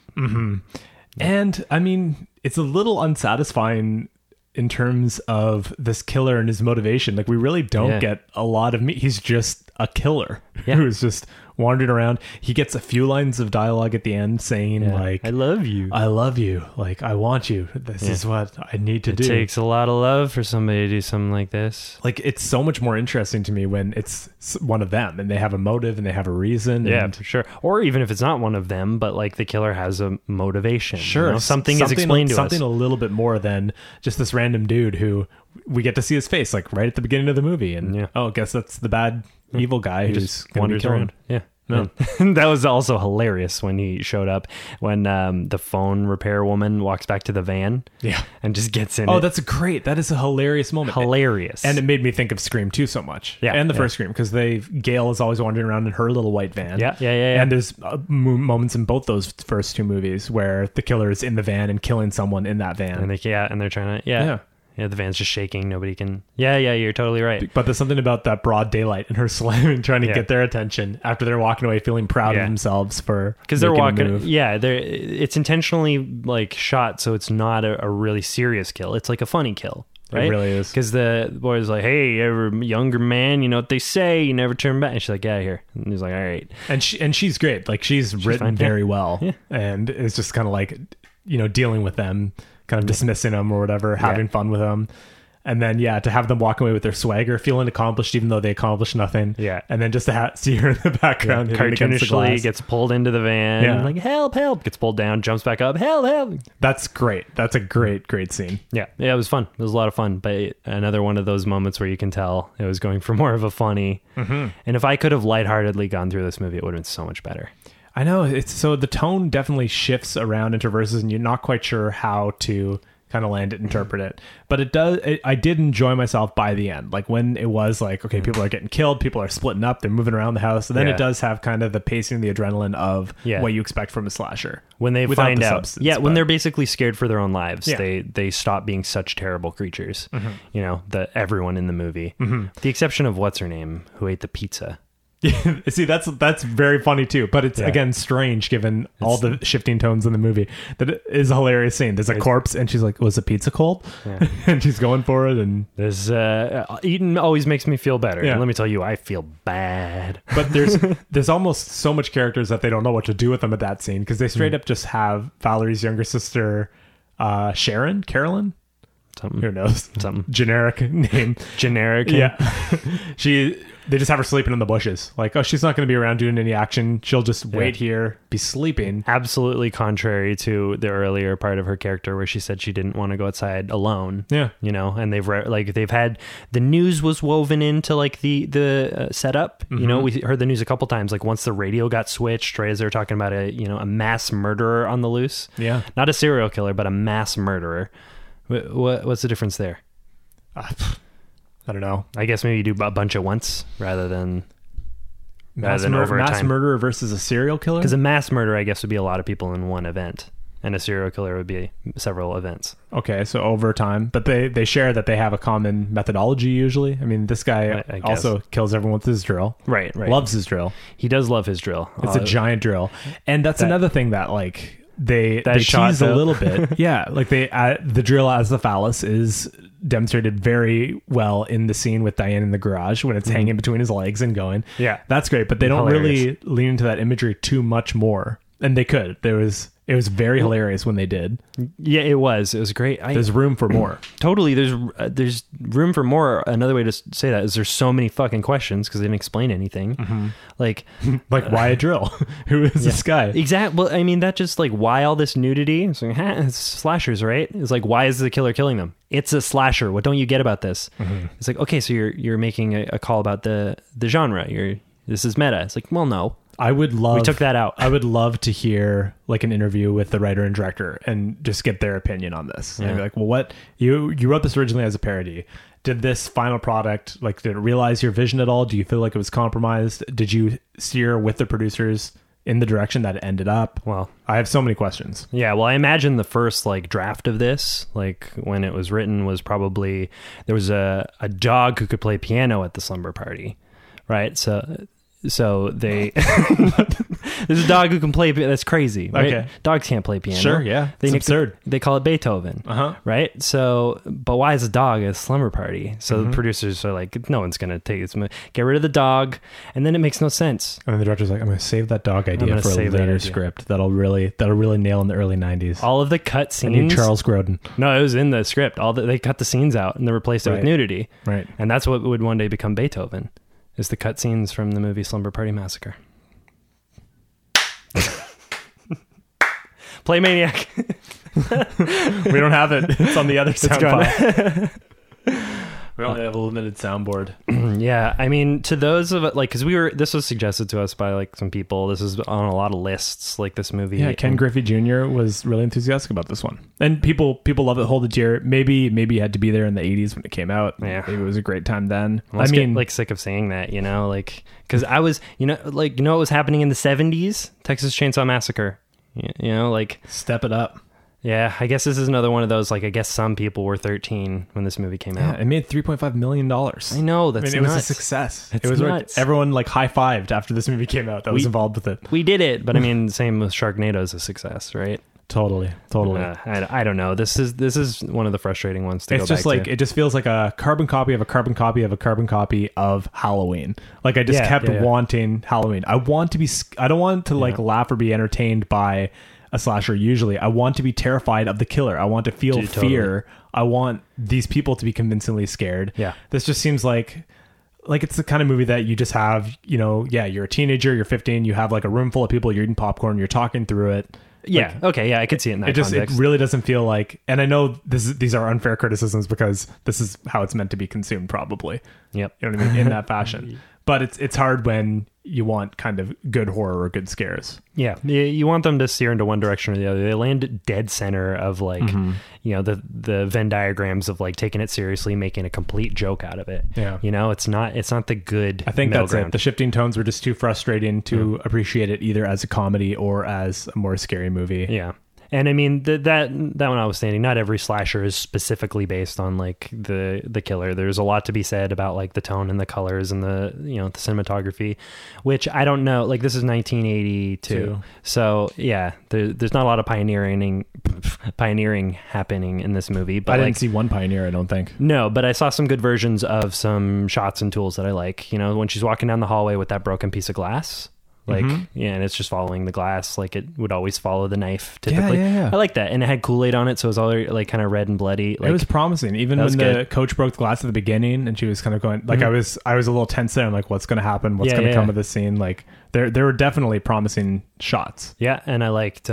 And I mean, it's a little unsatisfying in terms of this killer and his motivation. Like we really don't Yeah. get a lot of meat. He's just a killer Yeah. who's just wandering around. He gets a few lines of dialogue at the end saying like, I love you. I love you. Like, I want you. This is what I need to It do. takes a lot of love for somebody to do something like this. Like, it's so much more interesting to me when it's one of them and they have a motive and they have a reason. Yeah, and for sure. Or even if it's not one of them, but like the killer has a motivation. Sure. You know, something is explained to us. Something a little bit more than just this random dude who we get to see his face like right at the beginning of the movie. And Yeah. oh, I guess that's the bad evil guy He who's just gonna be wanders killing. around. Yeah. No. And that was also hilarious when he showed up, when the phone repair woman walks back to the van Yeah. and just gets in Oh, it. that's great. That is a hilarious moment. hilarious. And it made me think of Scream 2 so much. Yeah, And the yeah. first Scream, because Gail is always wandering around in her little white van. Yeah. And there's moments in both those first two movies where the killer is in the van and killing someone in that van. and they're trying to, Yeah. Yeah, the van's just shaking. Nobody can. Yeah, you're totally right. But there's something about that broad daylight and her slamming, trying to Yeah. get their attention after they're walking away feeling proud Yeah. of themselves for Because they're making a walking. move. Yeah, it's intentionally like shot so it's not a really serious kill. It's like a funny kill. Right? It really is. Because the boy's like, hey, you're a younger man, you know what they say, you never turn back. And she's like, get out of here. And he's like, all right. And she's great. Like she's written fine. very Yeah. well. Yeah. And it's just kind of like, dealing with them, kind of dismissing them or whatever, having fun with them. And then, to have them walk away with their swagger, feeling accomplished, even though they accomplished nothing. Yeah. And then just to see her in the background, hitting against the Cartoonishly glass. gets pulled into the van. Yeah. Like, help. Gets pulled down, jumps back up. Help. That's great. That's a great, great scene. Yeah, it was fun. It was a lot of fun. But another one of those moments where you can tell it was going for more of a funny. And if I could have lightheartedly gone through this movie, it would have been so much better. I know. It's so the tone definitely shifts around into verses, and you're not quite sure how to kind of land it, interpret it. But it does. I did enjoy myself by the end. Like when it was like, okay, people are getting killed, people are splitting up, they're moving around the house. And then Yeah. it does have kind of the pacing, the adrenaline of Yeah. what you expect from a slasher. When they Without find the out, substance, when but- they're basically scared for their own lives, Yeah. they stop being such terrible creatures. You know, everyone in the movie, with the exception of what's her name, who ate the pizza. See, that's very funny too, but it's again strange given all the shifting tones in the movie. That it is a hilarious scene. There's a corpse, and she's like, "Was the pizza cold?" Yeah. And she's going for it, and There's eating always makes me feel better. Yeah. And let me tell you, I feel bad. but there's almost so much characters that they don't know what to do with them at that scene because they straight up just have Valerie's younger sister, Carolyn. Something, Who knows? something Generic name. generic. Yeah. They just have her sleeping in the bushes. Like, oh, she's not going to be around doing any action. She'll just wait here, be sleeping. Absolutely contrary to the earlier part of her character where she said she didn't want to go outside alone. Yeah. You know, and they've had the news was woven into like the setup. You know, we heard the news a couple times. Like once the radio got switched, right as they were talking about a mass murderer on the loose. Yeah. Not a serial killer, but a mass murderer. What's the difference there? I don't know. I guess maybe you do a bunch at once rather than Mass over time. murderer versus a serial killer? Because a mass murder, I guess, would be a lot of people in one event, and a serial killer would be several events. Okay, so over time. But they share that they have a common methodology usually. I mean, this guy I guess. also kills everyone with his drill. Right. Loves his drill. He does love his drill. It's a giant drill. And that's another thing that like they shot, tease a though. little bit. Yeah, like the drill as the phallus is demonstrated very well in the scene with Diane in the garage when it's hanging between his legs and going. Yeah. That's great, but they don't Hilarious. really lean into that imagery too much more. And they could. It was very hilarious when they did. Yeah, it was great. There's room for more. Totally. There's room for more. Another way to say that is there's so many fucking questions because they didn't explain anything. Like Why a drill? Who is this guy? exactly. Well, I mean, that just like why all this nudity? It's like, it's slashers, right? It's like why is the killer killing them? It's a slasher. What don't you get about this? It's like okay, so you're making a call about the genre. This is meta. It's like, well, no, I would love. we took that out. I would love to hear like an interview with the writer and director and just get their opinion on this. And Yeah. be like, well, what you wrote this originally as a parody. Did this final product, like, did it realize your vision at all? Do you feel like it was compromised? Did you steer with the producers in the direction that it ended up? Well, I have so many questions. yeah, well, I imagine the first like draft of this, like when it was written, was probably there was a dog who could play piano at the slumber party, right? So they there's a dog who can play. That's crazy, right? Okay. Dogs can't play piano. Sure, yeah. They It's absurd. They call it Beethoven, right? So, but why is a dog a slumber party? So the producers are like, no one's gonna take this. Get rid of the dog, and then it makes no sense. And then the director's like, I'm going to save that dog idea gonna for a save that later idea. script that'll really nail in the early 90s. All of the cut I need scenes. Charles Grodin. No, it was in the script. They cut the scenes out and they replaced it with Right. nudity. Right. And that's what would one day become Beethoven, is the cut scenes from the movie Slumber Party Massacre. Play Maniac. We don't have it. It's on the other sound gone. file. We only have a limited soundboard. Yeah, I mean, to those of it, like, because this was suggested to us by like some people. This is on a lot of lists, like this movie. Yeah, Ken And- Griffey Jr. was really enthusiastic about this one, and people love it. Hold it dear. Maybe you had to be there in the 80s when it came out. Yeah. Maybe it was a great time then. Let's get like sick of saying that, you know, like, because I was, what was happening in the 70s? Texas Chainsaw Massacre. You know, like, step it up. yeah, I guess this is another one of those, like, I guess some people were 13 when this movie came Yeah, out. it made $3.5 million. I know, that's it was a nuts. success. It's it was nuts. everyone like high-fived after this movie came out that was involved with it. We did it, but I mean, same with Sharknado's a success, right? Totally. I don't know. This is one of the frustrating ones to It's go just back like to. it just feels like a carbon copy of a carbon copy of a carbon copy of Halloween. Like I just kept wanting Halloween. I want to be. I don't want to like laugh or be entertained by a slasher. Usually, I want to be terrified of the killer. I want to feel Dude, totally. fear. I want these people to be convincingly scared. Yeah. This just seems like it's the kind of movie that you just have. You're a teenager. You're 15. You have like a room full of people. You're eating popcorn. You're talking through it. Yeah. Okay. Yeah, I could see it in that It context. really doesn't feel like, and I know these are unfair criticisms because this is how it's meant to be consumed, probably. Yep. You know what I mean? In that fashion. But it's hard when you want kind of good horror or good scares. Yeah, you want them to steer into one direction or the other. They land dead center of like, the Venn diagrams of like taking it seriously, making a complete joke out of it. Yeah. It's not the good. I think middle that's ground. it. The shifting tones were just too frustrating to appreciate it either as a comedy or as a more scary movie. Yeah. And I mean that one I was saying, not every slasher is specifically based on like the killer. There's a lot to be said about like the tone and the colors and the the cinematography, which I don't know. Like this is 1982, so yeah, there's not a lot of pioneering happening in this movie. But I like, didn't see one pioneer, I don't think. no, but I saw some good versions of some shots and tools that I like. When she's walking down the hallway with that broken piece of glass. Like, and it's just following the glass like it would always follow the knife typically. Yeah. I like that. And it had Kool-Aid on it, so it was all like kind of red and bloody. Like, It was promising. Even that when was the good. coach broke the glass at the beginning and she was kind of going like I was a little tense there. I'm like, what's going to happen? What's going to come of this scene? Like there were definitely promising shots. yeah, and I liked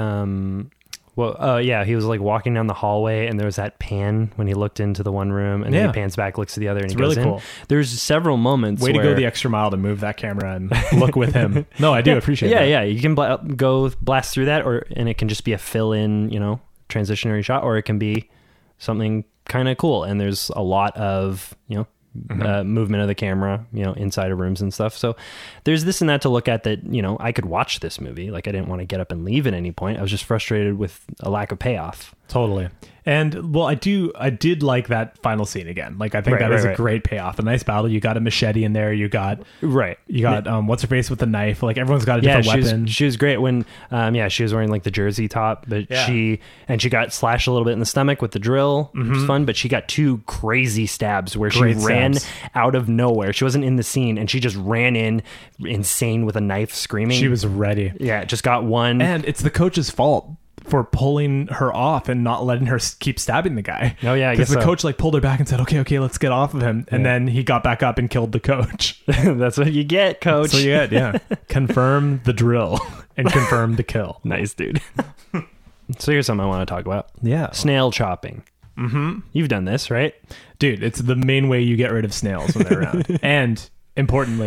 he was like walking down the hallway and there was that pan when he looked into the one room and then Yeah. he pans back, looks to the other, and It's he goes really in. cool. There's several moments Way to where, go the extra mile to move that camera and look with him. No, I do appreciate that. yeah, you can go blast through that, and it can just be a fill-in, transitionary shot, or it can be something kind of cool. And there's a lot of, movement of the camera, inside of rooms and stuff. So there's this and that to look at that, I could watch this movie. Like I didn't want to get up and leave at any point. I was just frustrated with a lack of payoff. Totally. And well, I did like that final scene again. Like I think that is a great payoff. A nice battle. You got a machete in there. You got what's her face with the knife. Like everyone's got a different weapon. She was great when she was wearing like the jersey top, but she got slashed a little bit in the stomach with the drill, which was fun, but she got two crazy stabs where Great she ran stabs. out of nowhere. She wasn't in the scene and she just ran in insane with a knife screaming. She was ready. Yeah, just got one. And it's the coach's fault for pulling her off and not letting her keep stabbing the guy. Oh, yeah, I because guess the so. coach like pulled her back and said, okay, let's get off of him. And then he got back up and killed the coach. That's what you get, coach. So you get, yeah. Confirm the drill and confirm the kill. Nice, dude. So here's something I want to talk about. Yeah. Snail chopping. Mm-hmm. You've done this, right? Dude, it's the main way you get rid of snails when they're around. And importantly,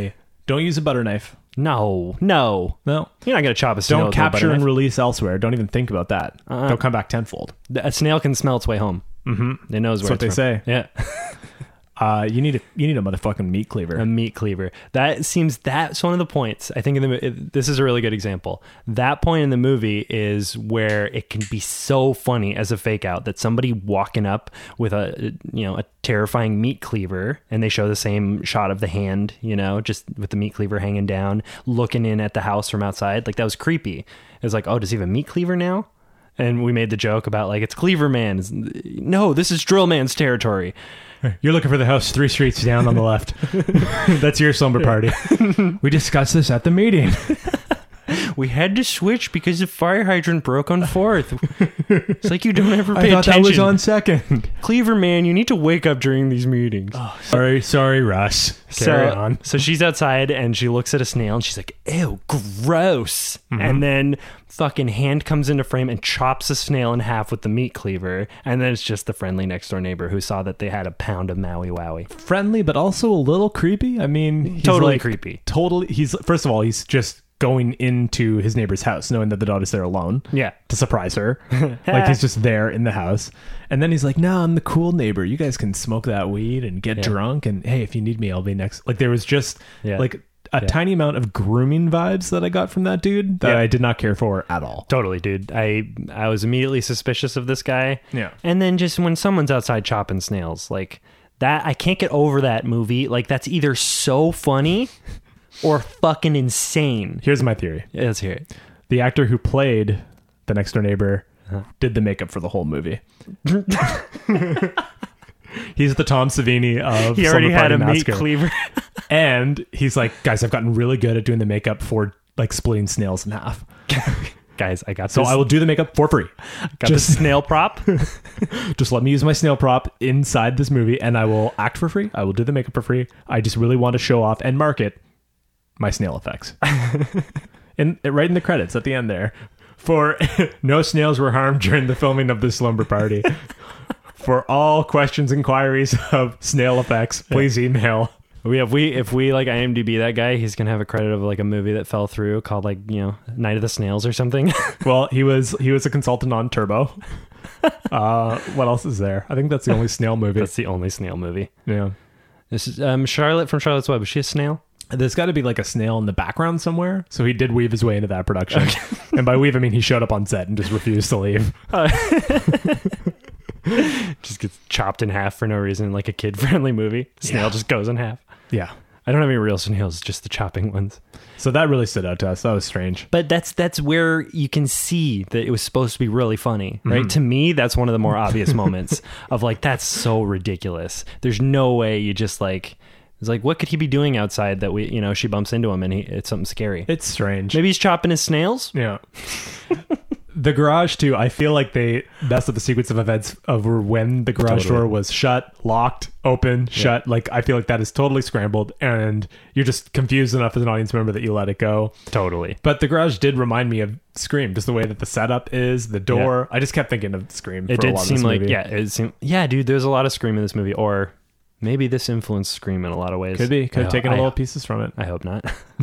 Don't use a butter knife. No. No. You're not going to chop a snail. Don't with capture no butter and knife. release elsewhere. Don't even think about that. They'll come back tenfold. A snail can smell its way home. Mm-hmm. It knows where That's what it's they from. say. Yeah. You need a motherfucking meat cleaver. A meat cleaver. That's one of the points. I think this is a really good example. That point in the movie is where it can be so funny as a fake out that somebody walking up with a terrifying meat cleaver, and they show the same shot of the hand, just with the meat cleaver hanging down, looking in at the house from outside. Like, that was creepy. It was like, oh, does he have a meat cleaver now? And we made the joke about like, it's Cleaver Man's. No, this is Drill Man's territory. You're looking for the house 3 streets down on the left. That's your slumber party. We discussed this at the meeting. We had to switch because the fire hydrant broke on 4th. It's like you don't ever pay I thought attention. that was on second. Cleaver Man, you need to wake up during these meetings. Sorry, Russ. Carry on. So she's outside and she looks at a snail and she's like, ew, gross. Mm-hmm. And then fucking hand comes into frame and chops a snail in half with the meat cleaver. And then it's just the friendly next door neighbor who saw that they had a pound of Maui Wowie. Friendly, but also a little creepy. I mean, he's Totally like, creepy. Totally. First of all, he's just going into his neighbor's house knowing that the daughter's there alone. Yeah. To surprise her. Like, he's just there in the house. And then he's like, no, I'm the cool neighbor. You guys can smoke that weed and get drunk. And hey, if you need me, I'll be next. Like, there was just like a tiny amount of grooming vibes that I got from that dude that I did not care for at all. Totally, dude. I was immediately suspicious of this guy. Yeah. And then just when someone's outside chopping snails, like that, I can't get over that movie. Like, that's either so funny or fucking insane. Here's my theory. Yeah, let's hear it. The actor who played the next door neighbor did the makeup for the whole movie. He's the Tom Savini of He already Slumber had Party a meat Massacre. cleaver. And he's like, guys, I've gotten really good at doing the makeup for like splitting snails in half. Guys, I got So this. I will do the makeup for free. got the snail prop. Just let me use my snail prop inside this movie and I will act for free. I will do the makeup for free. I just really want to show off and market my snail effects. And right in the credits at the end there. For no snails were harmed during the filming of this slumber party. For all questions, inquiries of snail effects, please email. If we like IMDb that guy, he's gonna have a credit of like a movie that fell through called like Night of the Snails or something. Well, he was a consultant on Turbo. What else is there? I think that's the only snail movie. That's the only snail movie. Yeah. This is Charlotte from Charlotte's Web. Is she a snail? There's got to be like a snail in the background somewhere. So he did weave his way into that production. And by weave, I mean he showed up on set and just refused to leave. Just gets chopped in half for no reason, like a kid-friendly movie. Snail just goes in half. Yeah. I don't have any real snails, just the chopping ones. So that really stood out to us. That was strange. But that's where you can see that it was supposed to be really funny, right? To me, that's one of the more obvious moments of like, that's so ridiculous. There's no way you just like, it's like, what could he be doing outside that she bumps into him and it's something scary. It's strange. Maybe he's chopping his snails. Yeah. The garage too, I feel like they messed up the sequence of events of when the garage door was shut, locked, open, shut. Like, I feel like that is totally scrambled and you're just confused enough as an audience member that you let it go. Totally. But the garage did remind me of Scream, just the way that the setup is, the door. I just kept thinking of Scream for It a did lot of seem this like, movie. dude, there's a lot of Scream in this movie, or maybe this influenced Scream in a lot of ways. Could be. Could have taken a I- little pieces from it. I hope not.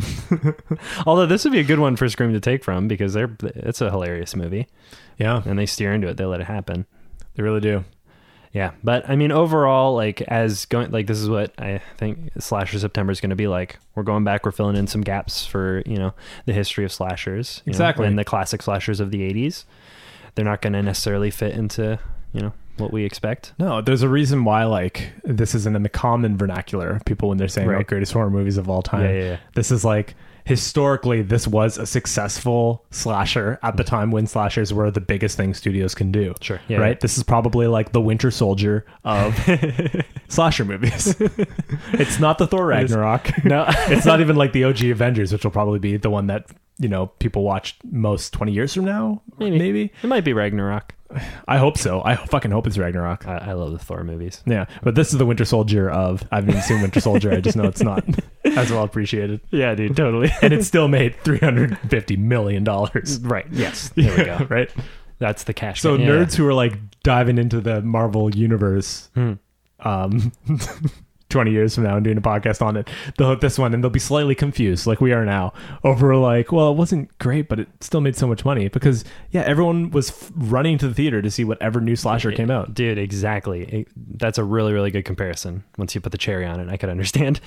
Although this would be a good one for Scream to take from because it's a hilarious movie Yeah, and they steer into it. They let it happen. they really do. Yeah. But I mean, overall, like this is what I think Slasher September is going to be like. We're going back. We're filling in some gaps for, the history of slashers. Exactly. And the classic slashers of the 80s. They're not going to necessarily fit into, what we expect. No, there's a reason why, like, this isn't in the common vernacular. People, when they're saying Right. about greatest horror movies of all time, Yeah. this is like, historically, this was a successful slasher at the time when slashers were the biggest thing studios can do. Sure. Yeah, right? yeah. This is probably like the Winter Soldier of slasher movies. It's not the Thor Ragnarok. No. It's not even like the OG Avengers, which will probably be the one that, people watch most 20 years from now. Maybe. It might be Ragnarok. I hope so. I fucking hope it's Ragnarok. I love the Thor movies. Yeah, but this is the Winter Soldier of. I haven't even seen Winter Soldier. I just know it's not as well appreciated, Yeah, dude, totally. and it still made $350 million. Right. Yes. There we go. Right. That's the cash. So cow. nerds who are like diving into the Marvel universe, 20 years from now and doing a podcast on it, they'll hit this one and they'll be slightly confused like we are now over like, well, it wasn't great, but it still made so much money because everyone was running to the theater to see whatever new slasher came out. Dude, exactly. That's a really, really good comparison. Once you put the cherry on it, I could understand.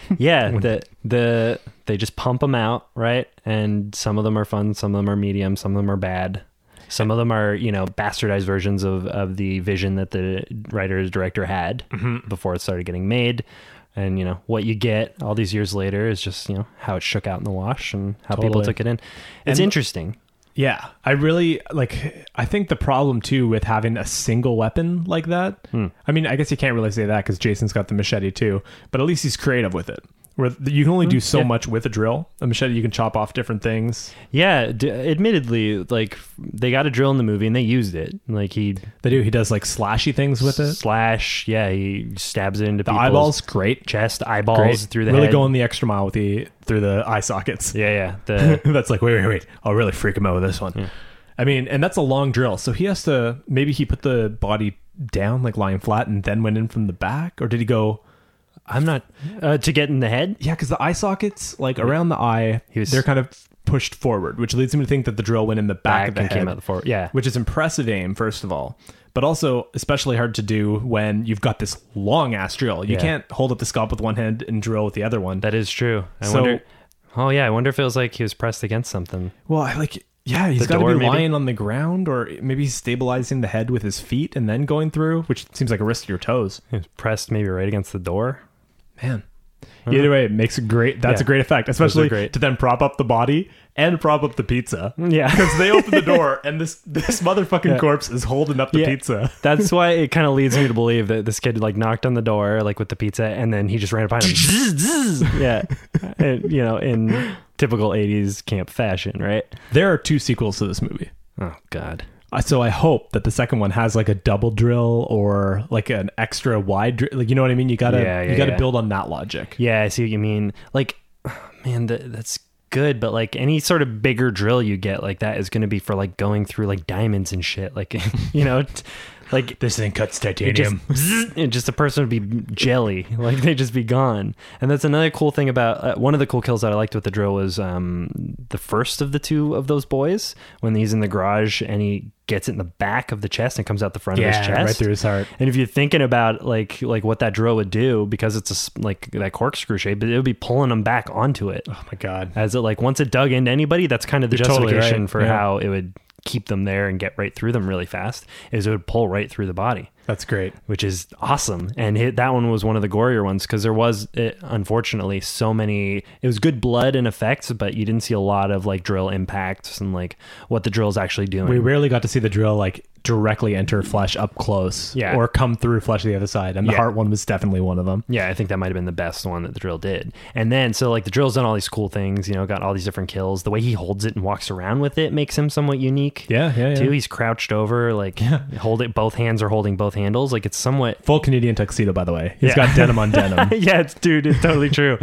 They just pump them out, right? And some of them are fun, some of them are medium, some of them are bad. Some of them are, bastardized versions of the vision that the writer's director had before it started getting made. And, what you get all these years later is just, how it shook out in the wash and how people took it in. It's interesting. Yeah, I really I think the problem too with having a single weapon like that, I mean, I guess you can't really say that because Jason's got the machete too, but at least he's creative with it. Where you can only do so much with a drill. A machete, you can chop off different things. Yeah, admittedly, they got a drill in the movie and they used it. He does slashy things with it. Slash, yeah, he stabs it into the people's eyeballs. Great chest, eyeballs great. Through the really head. Going the extra mile with through the eye sockets. Yeah. That's wait. I'll really freak him out with this one. Yeah. I mean, and that's a long drill, so he has to maybe he put the body down lying flat and then went in from the back, or did he go? I'm not to get in the head. Yeah, because the eye sockets, around the eye, they're kind of pushed forward, which leads me to think that the drill went in the back of the head. Came out the forward. Yeah, which is impressive aim, first of all, but also especially hard to do when you've got this long ass drill. You can't hold up the scalp with one hand and drill with the other one. That is true. I wonder if it was he was pressed against something. Well, he's got to be lying on the ground, or maybe he's stabilizing the head with his feet and then going through, which seems like a risk to your toes. He was pressed maybe right against the door. Man. Either way, it makes a great effect, especially to then prop up the body and prop up the pizza. Yeah. Because they open the door and this motherfucking corpse is holding up the pizza. That's why it kind of leads me to believe that this kid knocked on the door with the pizza and then he just ran up behind him. Yeah. And, in typical 80s camp fashion, right? There are 2 sequels to this movie. Oh, God. So I hope that the second one has a double drill or an extra wide drill. You know what I mean? You gotta build on that logic. Yeah, I see what you mean. Man, that's good, but any sort of bigger drill you get that is going to be for going through diamonds and shit. This thing cuts titanium. Just a person would be jelly. They'd just be gone. And that's another cool thing about one of the cool kills that I liked with the drill was the first of the 2 of those boys when he's in the garage and he gets it in the back of the chest and comes out the front of his chest, right through his heart. And if you're thinking about what that drill would do, because it's that corkscrew shape, but it would be pulling them back onto it. Oh my God! As it once it dug into anybody, that's kind of the justification totally right. for how it would keep them there and get right through them really fast. Is it would pull right through the body. That's great. Which is awesome. And that one was one of the gorier ones because there was, unfortunately, so many... It was good blood and effects, but you didn't see a lot of drill impacts and what the drill's actually doing. We rarely got to see the drill directly enter flesh up close or come through flesh to the other side. And the heart one was definitely one of them. Yeah, I think that might have been the best one that the drill did. And then, so the drill's done all these cool things, got all these different kills. The way he holds it and walks around with it makes him somewhat unique. Yeah. Too, he's crouched over, hold it, both hands are holding both handles. It's somewhat... Full Canadian tuxedo, by the way. He's got denim on denim. Yeah, it's totally true.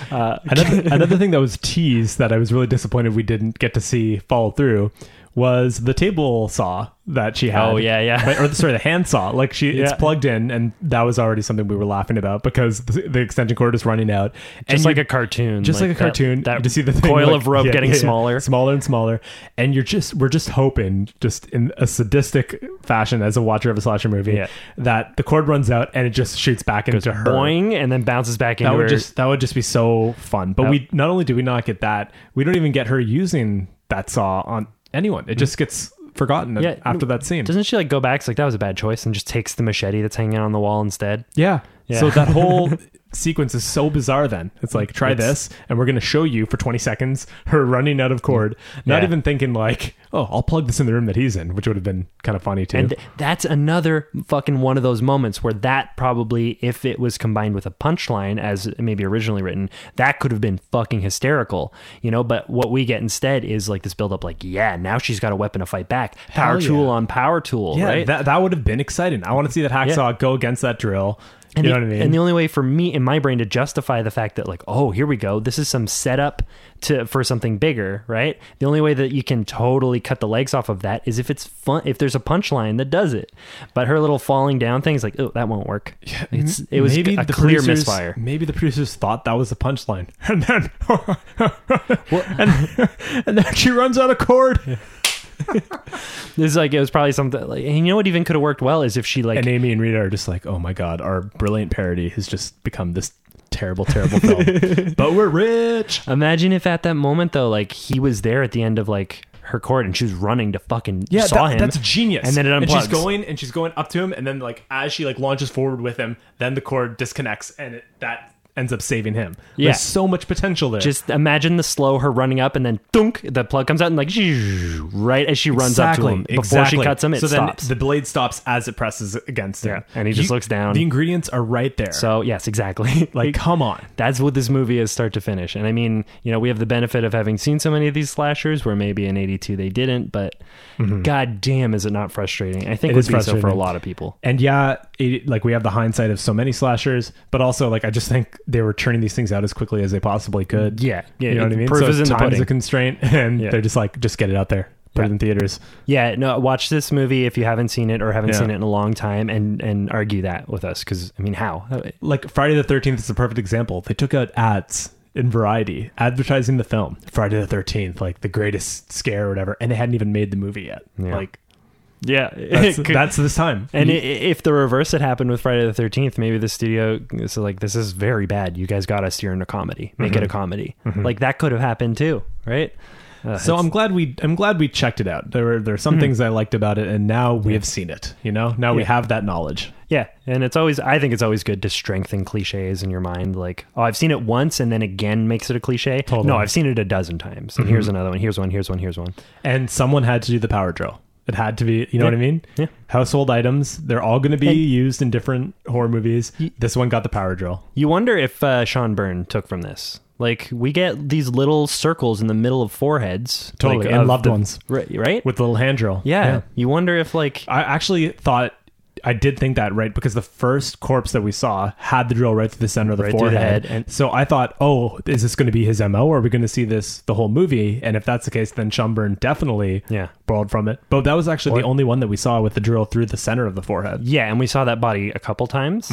Another thing that was teased that I was really disappointed we didn't get to see follow through was the table saw that she had. Oh, yeah. The hand saw. It's plugged in, and that was already something we were laughing about because the extension cord is running out. Just like a cartoon. Just like a cartoon. That to see the thing, coil of rope getting smaller. Smaller and smaller. And we're just hoping, just in a sadistic fashion as a watcher of a slasher movie, that the cord runs out and it just shoots back into her. Boing, and then bounces back into her. That would just be so fun. But we not only do we not get that, we don't even get her using that saw on anyone. It just gets forgotten after that scene. Doesn't she go back? It's that was a bad choice, and just takes the machete that's hanging on the wall instead. Yeah. So that whole sequence is so bizarre then. It's try this, and we're going to show you for 20 seconds her running out of cord, not even thinking I'll plug this in the room that he's in, which would have been kind of funny too. And that's another fucking one of those moments where that probably, if it was combined with a punchline as maybe originally written, that could have been fucking hysterical, but what we get instead is this build up now she's got a weapon to fight back. Power tool on power tool, right? That would have been exciting. I want to see that hacksaw go against that drill. And You know what I mean? And the only way for me in my brain to justify the fact that like, oh, here we go, this is some setup for something bigger, right? The only way that you can totally cut the legs off of that is if it's fun, if there's a punchline that does it. But her little falling down thing is like, oh, that won't work. It was maybe a the clear producers- misfire. Maybe the producers thought that was the punchline, and then and then she runs out of cord. This is like, it was probably something like, and you know what even could have worked well is if she like And Amy and Rita are just like, oh my god, our brilliant parody has just become this terrible film. But we're rich. imagine if at that moment though, like he was there at the end of like her cord and she was running to fucking saw him. That's genius. And then it unplugs. And she's going up to him, and then like as she like launches forward with him, then the cord disconnects, and that ends up saving him. Yeah. There's so much potential there. Just imagine the slow, her running up and then thunk, the plug comes out and like right as she runs up to him. Before she cuts him, it so stops. then the blade stops as it presses against him. Yeah, and he just looks down. The ingredients are right there. So yes, exactly. like, come on. That's what this movie is start to finish. And I mean, you know, we have the benefit of having seen so many of these slashers where maybe in 82 they didn't, but god damn, is it not frustrating? I think It it would is be so for a frustrating. lot of people. And yeah, like we have the hindsight of so many slashers, but also like I just think they were churning these things out as quickly as they possibly could. Yeah. You know what I mean? Proof So is in the time is pudding. a constraint, and Yeah. they're just like, just get it out there. Put it in theaters. Yeah, no, watch this movie if you haven't seen it or haven't Yeah. seen it in a long time and argue that with us. Because, I mean, how? Like Friday the 13th is a perfect example. They took out ads in Variety advertising the film Friday the 13th, like the greatest scare or whatever, and they hadn't even made the movie yet. Yeah. Like Yeah. that's this time. And if the reverse had happened with Friday the 13th, maybe the studio is like, this is very bad. You guys got us here in a comedy. Make it a comedy. Like that could have happened too, right? So I'm glad we checked it out. There are some things I liked about it, and now we have seen it. You know, now we have that knowledge. Yeah, and I think it's always good to strengthen cliches in your mind. Like, oh, I've seen it once, and then again makes it a cliche. Totally. No, I've seen it a dozen times, and here's another one. Here's one. Here's one. Here's one. And someone had to do the power drill. It had to be, you know what I mean? Yeah. Household items. They're all going to be used in different horror movies. This one got the power drill. You wonder if Sean Byrne took from this. Like, we get these little circles in the middle of foreheads. Totally. like, And of loved the- ones. Right? With the little hand drill. Yeah. You wonder if, like... I actually thought, I did think that, right? Because the first corpse that we saw had the drill right through the center of the Right through the forehead. head, and- So I thought, oh, is this going to be his MO? Or are we going to see this the whole movie? And if that's the case, then Sean Byrne definitely Yeah. borrowed from it. But that was actually the only one that we saw with the drill through the center of the forehead. Yeah, and we saw that body a couple times.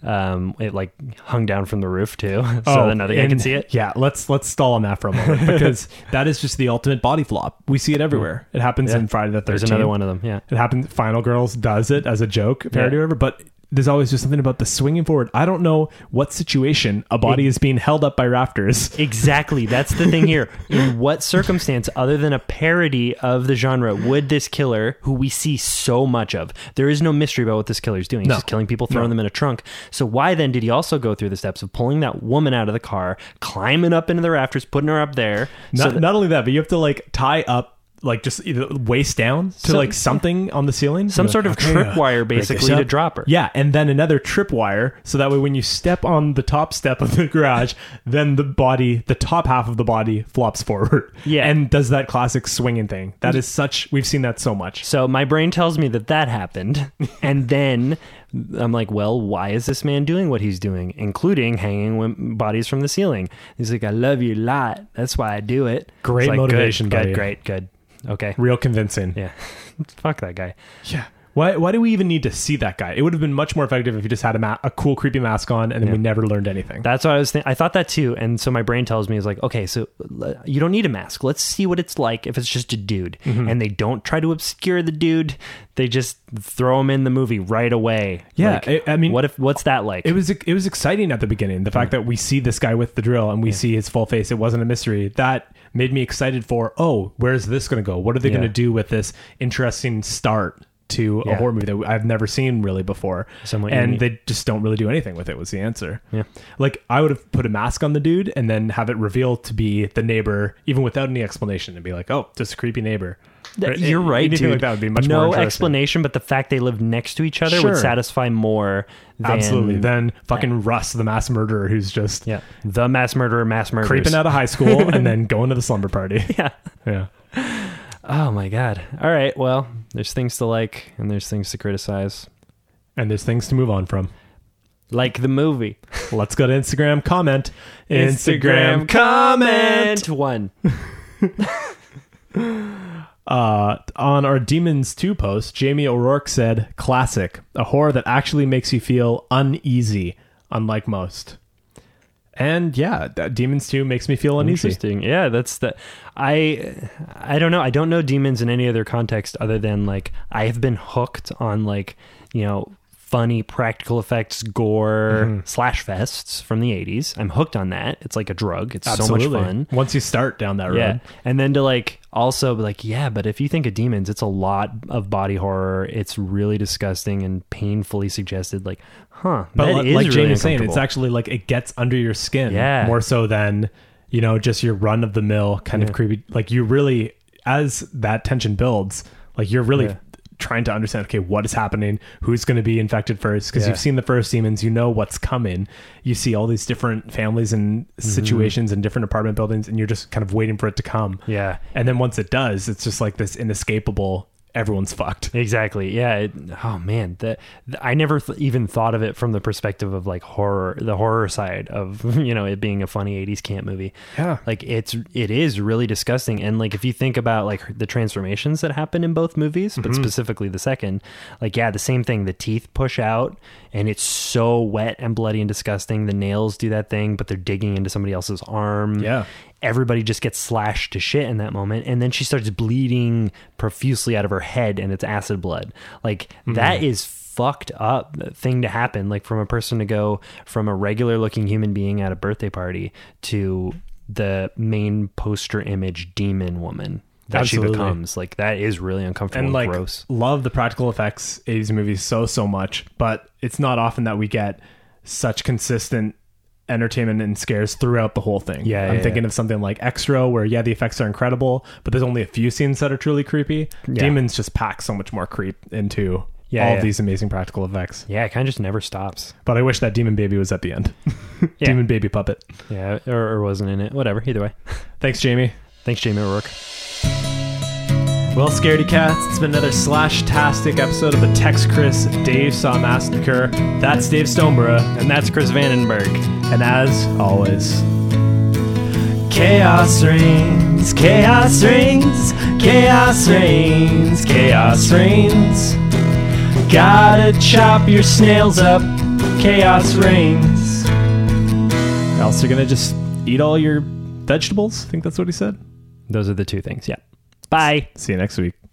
It, like, hung down from the roof, too. So another guy can and- see it. Yeah, let's stall on that for a moment because that is just the ultimate body flop. We see it everywhere. It happens in Friday the 13th. There's another one of them, yeah. It happened. Final Girls does it as a joke, parody or whatever, but there's always just something about the swinging forward. I don't know what situation a body is being held up by rafters. Exactly. That's the thing here. In what circumstance, other than a parody of the genre, would this killer, who we see so much of, there is no mystery about what this killer is doing. He's No. just killing people, throwing them in a trunk. So why then did he also go through the steps of pulling that woman out of the car, climbing up into the rafters, putting her up there? Not only that, but you have to like tie up like just either waist down to like something on the ceiling. Some You're sort like, of okay, tripwire, break this basically, to up. drop her. Yeah, and then another tripwire, so that way when you step on the top step of the garage, then the top half of the body flops forward. Yeah. And does that classic swinging thing. That is we've seen that so much. So my brain tells me that happened. And then I'm like, well, why is this man doing what he's doing, including hanging bodies from the ceiling? He's like, I love you a lot. That's why I do it. Great It's like, motivation, buddy. Good. Okay. Real convincing. Yeah. Fuck that guy. Yeah. Why do we even need to see that guy? It would have been much more effective if he just had a cool, creepy mask on and then we never learned anything. That's what I was thinking. I thought that too. And so my brain tells me, is like, okay, so you don't need a mask. Let's see what it's like if it's just a dude. Mm-hmm. And they don't try to obscure the dude. They just throw him in the movie right away. Yeah, Like, I mean, what's that like? It was exciting at the beginning. The fact that we see this guy with the drill and we see his full face. It wasn't a mystery. That made me excited for, oh, where's this going to go? What are they going to do with this interesting start to a horror movie that I've never seen really before? Somewhat and unique. they just don't really do anything with it was the answer. Yeah. Like I would have put a mask on the dude and then have it revealed to be the neighbor, even without any explanation, and be like, oh, just a creepy neighbor. You're right, Anything dude. like that would be much more no interesting. explanation, but the fact they live next to each other Sure. would satisfy more than... Absolutely. Then fucking Russ, the mass murderer, who's just Yeah. The mass murderer, mass murderers. creeping out of high school and then going to the slumber party. Yeah. Yeah. Oh my God. All right. Well, there's things to like and there's things to criticize. And there's things to move on from. Like the movie. Let's go to Instagram comment. Instagram comment 1. On our Demons 2 post, Jamie O'Rourke said, classic, a horror that actually makes you feel uneasy, unlike most. And yeah, that Demons 2 makes me feel uneasy. Interesting. Yeah, that's the I don't know. I don't know Demons in any other context other than like I have been hooked on like, you know, funny practical effects gore slash fests from the 80s. I'm hooked on that. It's like a drug. It's Absolutely. so much fun. Once you start down that road. Yeah. And then to like also be like, yeah, but if you think of Demons, it's a lot of body horror. It's really disgusting and painfully suggested. Like, But that is like really Jamie's saying, it's uncomfortable. actually like it gets under your skin Yeah. more so than, you know, just your run of the mill kind of Yeah. creepy. Like you really, as that tension builds, like you're really Yeah. trying to understand, okay, what is happening? Who's going to be infected first? Because Yeah. you've seen the first Demons, you know what's coming. You see all these different families and situations and different apartment buildings, and you're just kind of waiting for it to come. Yeah. And then once it does, it's just like this inescapable, everyone's fucked. Exactly. Yeah. Oh man, I never even thought of it from the perspective of like horror, the horror side of, you know, it being a funny 80s camp movie. Yeah. Like it is really disgusting. And like, if you think about like the transformations that happen in both movies, but specifically the second, like, yeah, the same thing, the teeth push out and it's so wet and bloody and disgusting. The nails do that thing, but they're digging into somebody else's arm. Yeah. Everybody just gets slashed to shit in that moment, and then she starts bleeding profusely out of her head, and it's acid blood. Like that is fucked up thing to happen. Like from a person to go from a regular looking human being at a birthday party to the main poster image demon woman that Absolutely. she becomes. Like that is really uncomfortable And like gross. love the practical effects 80s movies so much, but it's not often that we get such consistent entertainment and scares throughout the whole thing. Yeah, I'm yeah, thinking yeah. of something like Extra, where the effects are incredible, but there's only a few scenes that are truly creepy. Yeah. Demons just pack so much more creep into all Yeah. of these amazing practical effects. Yeah, it kind of just never stops. But I wish that demon baby was at the end. Demon baby puppet. Yeah, or wasn't in it. Whatever. Either way. Thanks, Jamie. Thanks, Jamie O'Rourke. Well, Scaredy Cats, it's been another slash-tastic episode of the Tex Chris Dave Saw Massacre. That's Dave Stoneborough. And that's Chris Vandenberg. And as always, Chaos reigns, chaos reigns, chaos reigns, chaos reigns. Gotta chop your snails up, chaos reigns. or else you're gonna just eat all your vegetables. I think that's what he said. Those are the two things. Yeah. Bye. See you next week.